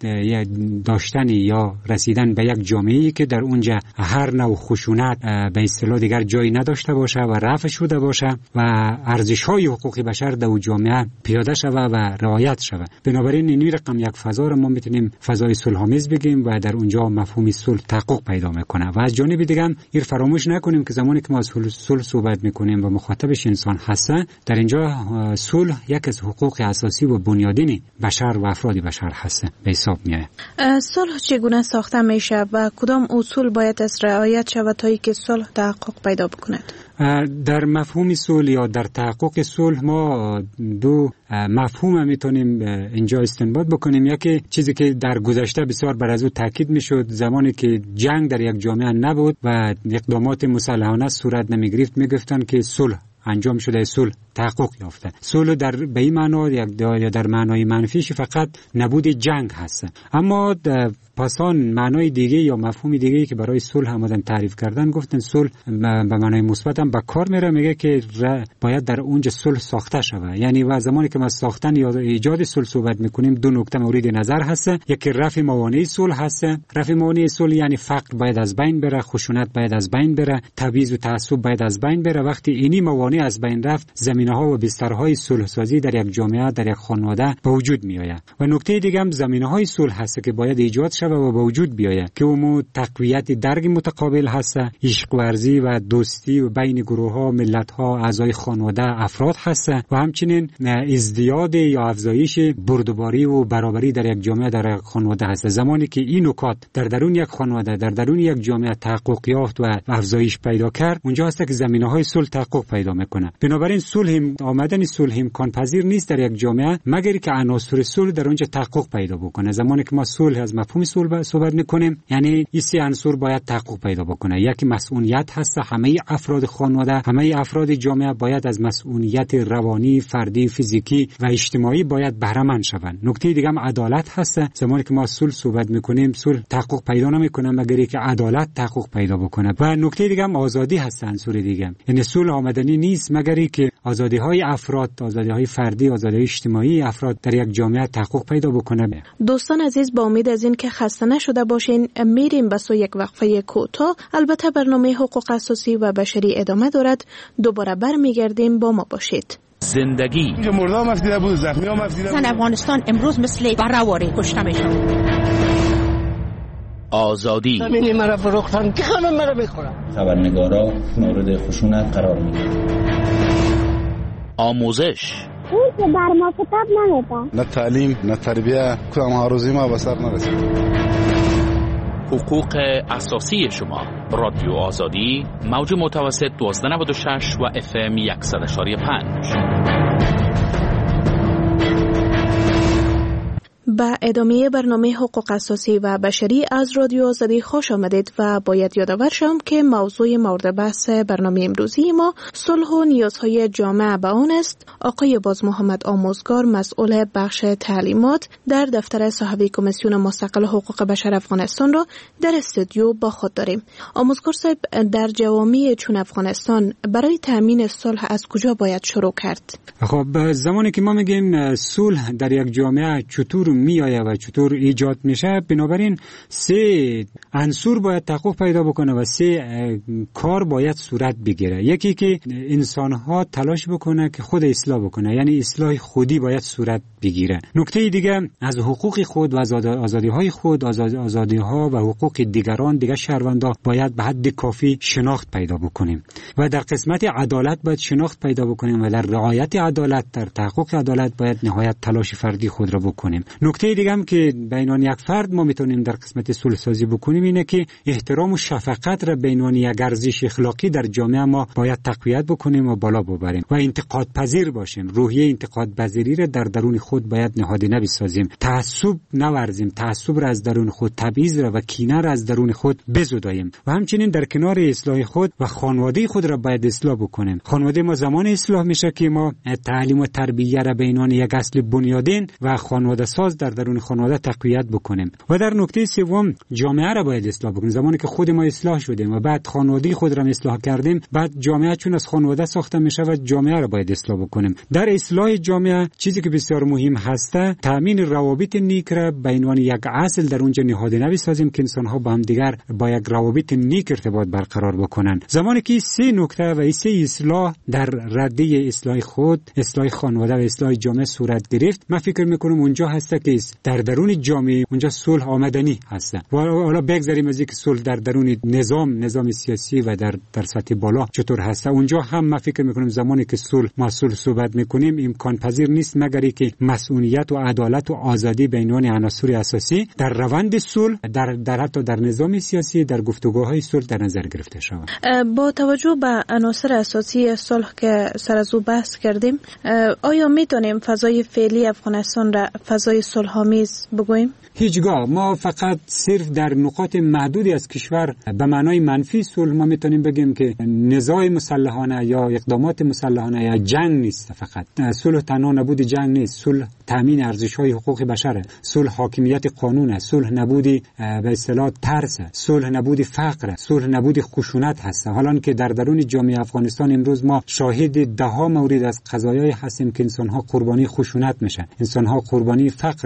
داشتن یا رسیدن به یک جامعه‌ای که در اونجا هر نوع خشونت به اصطلاح دیگر جایی نداشته باشه و رفع شده باشه و ارزش‌های حقوق بشر در جامعه پیاده شود و رعایت شود. بنابراین این رقم یک فضا را ما میتونیم فضای صلح‌آمیز بگیم و در اونجا مفهوم صلح تحقق پیدا میکنه. و از جانب دیگه هم این فراموش نکنیم که زمانی که ما از صلح صحبت میکنیم و مخاطبش انسان هست، در اینجا صلح یک از حقوق اساسی و بنیادین بشر و افراد بشر هست به حساب میاد. صلح چگونه ساخته میشه و کدام اصول باید از رعایت شود تا اینکه صلح تحقق پیدا بکند؟ در مفهوم صلح یا در تحقق صلح ما دو مفهوم میتونیم اینجا استنباط بکنیم. یکی چیزی که در گذشته بسیار بر از او تاکید میشد، زمانی که جنگ در یک جامعه نبود و اقدامات مسلحانه صورت نمیگرفت، میگفتن که صلح انجام شده، صلح تحقق یافته. صلح در به این معنا یا در معنای منفیش فقط نبود جنگ هست. اما پاسان معنای دیگه یا مفهوم دیگه که برای صلح آمدن تعریف کردن، گفتن صلح به معنای مثبت هم به کار میره. میگه که باید در اونجا صلح ساخته شود. یعنی و زمانی که ما ساختن یا ایجاد صلح صحبت میکنیم، دو نکته مورد نظر هست. یکی رفع موانع صلح هست. رفع موانع صلح یعنی فقر باید از بین بره، خشونت باید از بین بره، تبعیض و تعصب باید از بین بره. وقتی اینی موانع روانی از بین رفت، زمینه‌ها و بسترهای صلح‌سازی در یک جامعه، در یک خانواده به وجود میآید. و نکته دیگه هم زمینه‌های صلح هست که باید ایجاد شود و به وجود بیاید که اون تقویت درک متقابل هست، عشق ورزی و دوستی و بین گروه‌ها، ملت‌ها، اعضای خانواده، افراد هست و همچنین ازدیاد یا افزایش بردباری و برابری در یک جامعه، در یک خانواده هست. زمانی که این نکات در درون یک خانواده، در درون یک جامعه تحقق یافت و افزایش پیدا کرد، اونجا هست که زمینه‌های صلح تحقق پیدا میکنه. بنابراین صلح، آمدن صلح امکان پذیر نیست در یک جامعه مگر که عناصر صلح در اونجا تحقق پیدا بکنه. زمانی که ما صلح از مفهوم صلح صحبت میکنیم، یعنی این سه عنصر باید تحقق پیدا بکنه. یکی مسئولیت هست، همه افراد خانواده، همه افراد جامعه باید از مسئولیت روانی، فردی، فیزیکی و اجتماعی باید بهره مند شوند. نکته دیگه هم عدالت هست. زمانی که ما صلح صحبت میکنیم، صلح تحقق پیدا نمیکنه مگر که عدالت تحقق پیدا بکنه. و نکته دیگه هم آزادی هست. عنصر دیگه، یعنی صلح آمدنی نیست مگر که آزادی های افراد، آزادی های فردی، آزادی اجتماعی افراد در یک جامعه تحقق پیدا بکنه. دوستان عزیز، با امید از این که خسته نشده باشین، میریم به سوی یک وقفه کوتاه. البته برنامه حقوق اساسی و بشری ادامه دارد. دوباره برمیگردیم، با ما باشید. زندگی اینجا مردم مفدیده بود، زخمی ها مفدیده بود. افغانستان امروز مثل برآوری کشته میشن. آزادی زمینی مرا فروختن که خانم مرا میخورن. خبرنگارا مورد خشونت قرار میگیرن. آموزش اون که بر ما کتاب نمیده. نه تعلیم، نه تربیه، کدام آرزوی ما به سر نرسید. حقوق اساسی شما. رادیو آزادی، موج متوسط دوازده نود و شش و اف ام صد و یک و پنج. با ادامه برنامه حقوق اساسی و بشری از رادیو آزادی خوش آمدید و باید یادآور شم که موضوع مورد بحث برنامه امروزی ما صلح و نیازهای جامعه به آن است. آقای باز محمد آموزگار، مسئول بخش تعلیمات در دفتر صاحب کمیسیون مستقل حقوق بشر افغانستان را در استودیو با خود داریم. آموزگار صاحب، در جوامع چون افغانستان برای تامین صلح از کجا باید شروع کرد؟ خب، زمانی که ما میگیم صلح در یک جامعه چطور میآید و چطور ایجاد میشه، بنابراین سه عنصر باید تحقق پیدا بکنه و سه کار باید صورت بگیره. یکی که انسان ها تلاش بکنه که خود اصلاح بکنه، یعنی اصلاح خودی باید صورت بگیره. نکته دیگه، از حقوق خود و آزادی های خود، آزادی ها و حقوق دیگران، دیگه شهروندان باید به حد کافی شناخت پیدا بکنیم و در قسمت عدالت باید شناخت پیدا بکنیم و در رعایت عدالت، در تحقق عدالت باید نهایت تلاش فردی خود را بکنیم. نکته دیگه هم که بینان یک فرد ما میتونیم در قسمت صلح سازی بکنیم اینه که احترام و شفقت را بینان یک ارزش اخلاقی در جامعه ما باید تقویت بکنیم و بالا ببریم و انتقاد پذیر باشیم. روحیه انتقاد پذیری را در درون خود باید نهادینه بسازیم. تعصب نورزیم، تعصب را از درون خود، تبعیض را و کینه را از درون خود بزداییم و همچنین در کنار اصلاح خود و خانواده خود را باید اصلاح بکنیم. خانواده ما زمان اصلاح میشه که ما تعلیم و تربیت را بینان یک اصل بنیادین و خانواده ساز در درون خانواده تقویت بکنیم. و در نکته سوم، جامعه را باید اصلاح بکنیم. زمانی که خود ما اصلاح شدیم و بعد خانواده خود را اصلاح کردیم، بعد جامعه چون از خانواده ساخته میشه و جامعه را باید اصلاح بکنیم. در اصلاح جامعه چیزی که بسیار مهم هست، تامین روابط نیک را بین یک اصل در اونجا نهادینه بسازیم که انسان ها با هم دیگر با یک روابط نیک ارتباط برقرار بکنن. زمانی که سه نکته و سه اصلاح در رده اصلاح خود، اصلاح خانواده و اصلاح جامعه صورت گرفت، من فکر میکنم اونجا هست که در درون جامعه اونجا صلح آمدنی هست. و حالا بگذاریم از اینکه صلح در درون نظام نظام سیاسی و در در سطح بالا چطور هست، اونجا هم من فکر میکنم زمانی که صلح ما صلح صحبت میکنیم امکان پذیر نیست مگر که مسئولیت و عدالت و آزادی بینان عناصر اساسی در روند صلح در در حتی در نظام سیاسی، در گفتگوهای صلح در نظر گرفته شود. با توجه به عناصر اساسی صلح که سر از او بحث کردیم، آیا میتونیم فضای فعلی افغانستان را فضای صلح‌آمیز بگوییم؟ هیچگاه. ما فقط صرف در نقاط محدودی از کشور به معنای منفی صلح ما میتونیم بگیم که نزاع مسلحانه یا اقدامات مسلحانه یا جنگ نیست. فقط صلح تنها نبود جنگ نیست. صلح تامین ارزش‌های حقوق بشر، صلح حاکمیت قانون، صلح نبودی به اصطلاح ترس، صلح نبودی فقر، صلح نبودی خشونت هست. حالا که در درون جامعه افغانستان امروز ما شاهد ده ها مورد از قضایای هستیم که انسان‌ها قربانی خشونت میشن، انسان‌ها قربانی فقر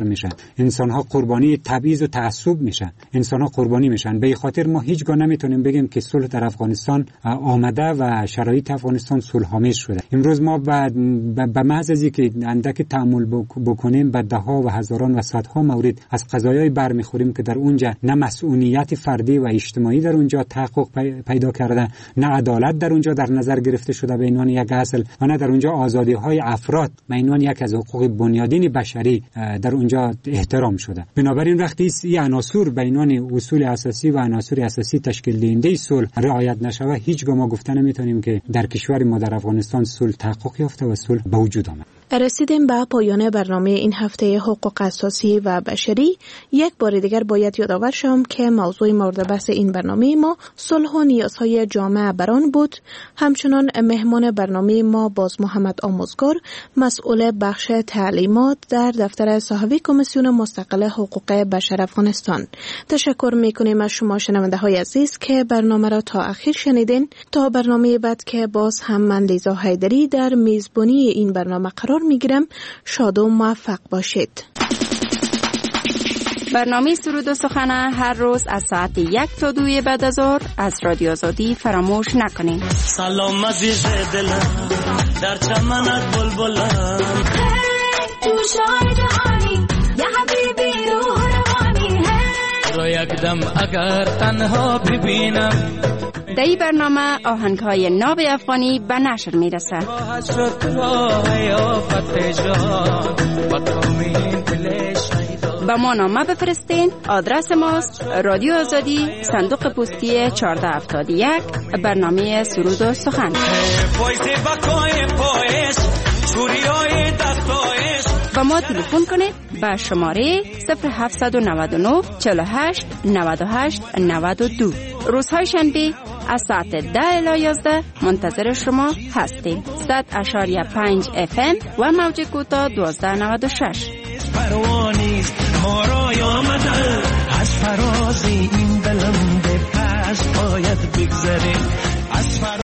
فقر میشن، انسان ها قربانی تبعیض و تعصب میشن، انسان ها قربانی میشن. به خاطر ما هیچگاه نمیتونیم بگیم که صلح در افغانستان آمده و شرایط افغانستان صلح‌آمیز شده. امروز ما به محض از اینکه اندک تأمل بکنیم به ده ها و هزاران و صدها مورد از قضایای برمیخوریم که در اونجا نه مسئولیت فردی و اجتماعی در اونجا تحقق پیدا کرده، نه عدالت در اونجا در نظر گرفته شده به عنوان یک اصل، و نه در اونجا آزادی های افراد به عنوان یک از حقوق بنیادین بشری در اونجا احترام شده. بنابراین وقتی این عناصر به عنوان اصول اساسی و عناصر اساسی تشکیل دهنده صلح رعایت نشود، هیچگاه ما گفته نمیتونیم که در کشور ما در افغانستان صلح تحقق یافته و صلح به وجود آمد. رسیدیم به پایان برنامه این هفته حقوق اساسی و بشری. یک بار دیگر باید یادآور شم که موضوع مورد بحث این برنامه ما صلح و نیازهای جامعه بران بود. همچنان مهمان برنامه ما باز محمد آموزگار، مسئول بخش تعلیمات در دفتر صحوی کمیسیون مستقل حقوق بشر افغانستان. تشکر میکنیم از شما شنونده های عزیز که برنامه را تا اخیر شنیدین. تا برنامه بعد که باز هم من لیزا حیدری در میزبانی این برنامه قرار میگیرم. شاد و موفق باشید. برنامه سرود و سخن هر روز از ساعت یک تا دوی بعد از ظهر از رادیو آزادی فراموش نکنین. سلام عزیز دلم در چمنت بلبلم، تو شاهد جهانی یا حبیبی روح روانی، را یک دم اگر تنها ببینم. در این برنامه آهنگ‌های ناب افغانی به نشر میرسه. با ما نامه بفرستین. آدرس ماست رادیو آزادی، صندوق پستی چهارده هفتاد و یک، برنامه سرود و سخن. با ما تلفن کنید به شماره صفر هفت نه نه چهل و هشت نود و هشت نود و دو. روزهای شنبه از ساعت ده الی یازده منتظر شما هستیم. صد اشاریه پنج اف ام و موج کوتاه دوازده نود و شش. پروانیست ما را آمده از فرازی این دلم به پس باید بگذریم.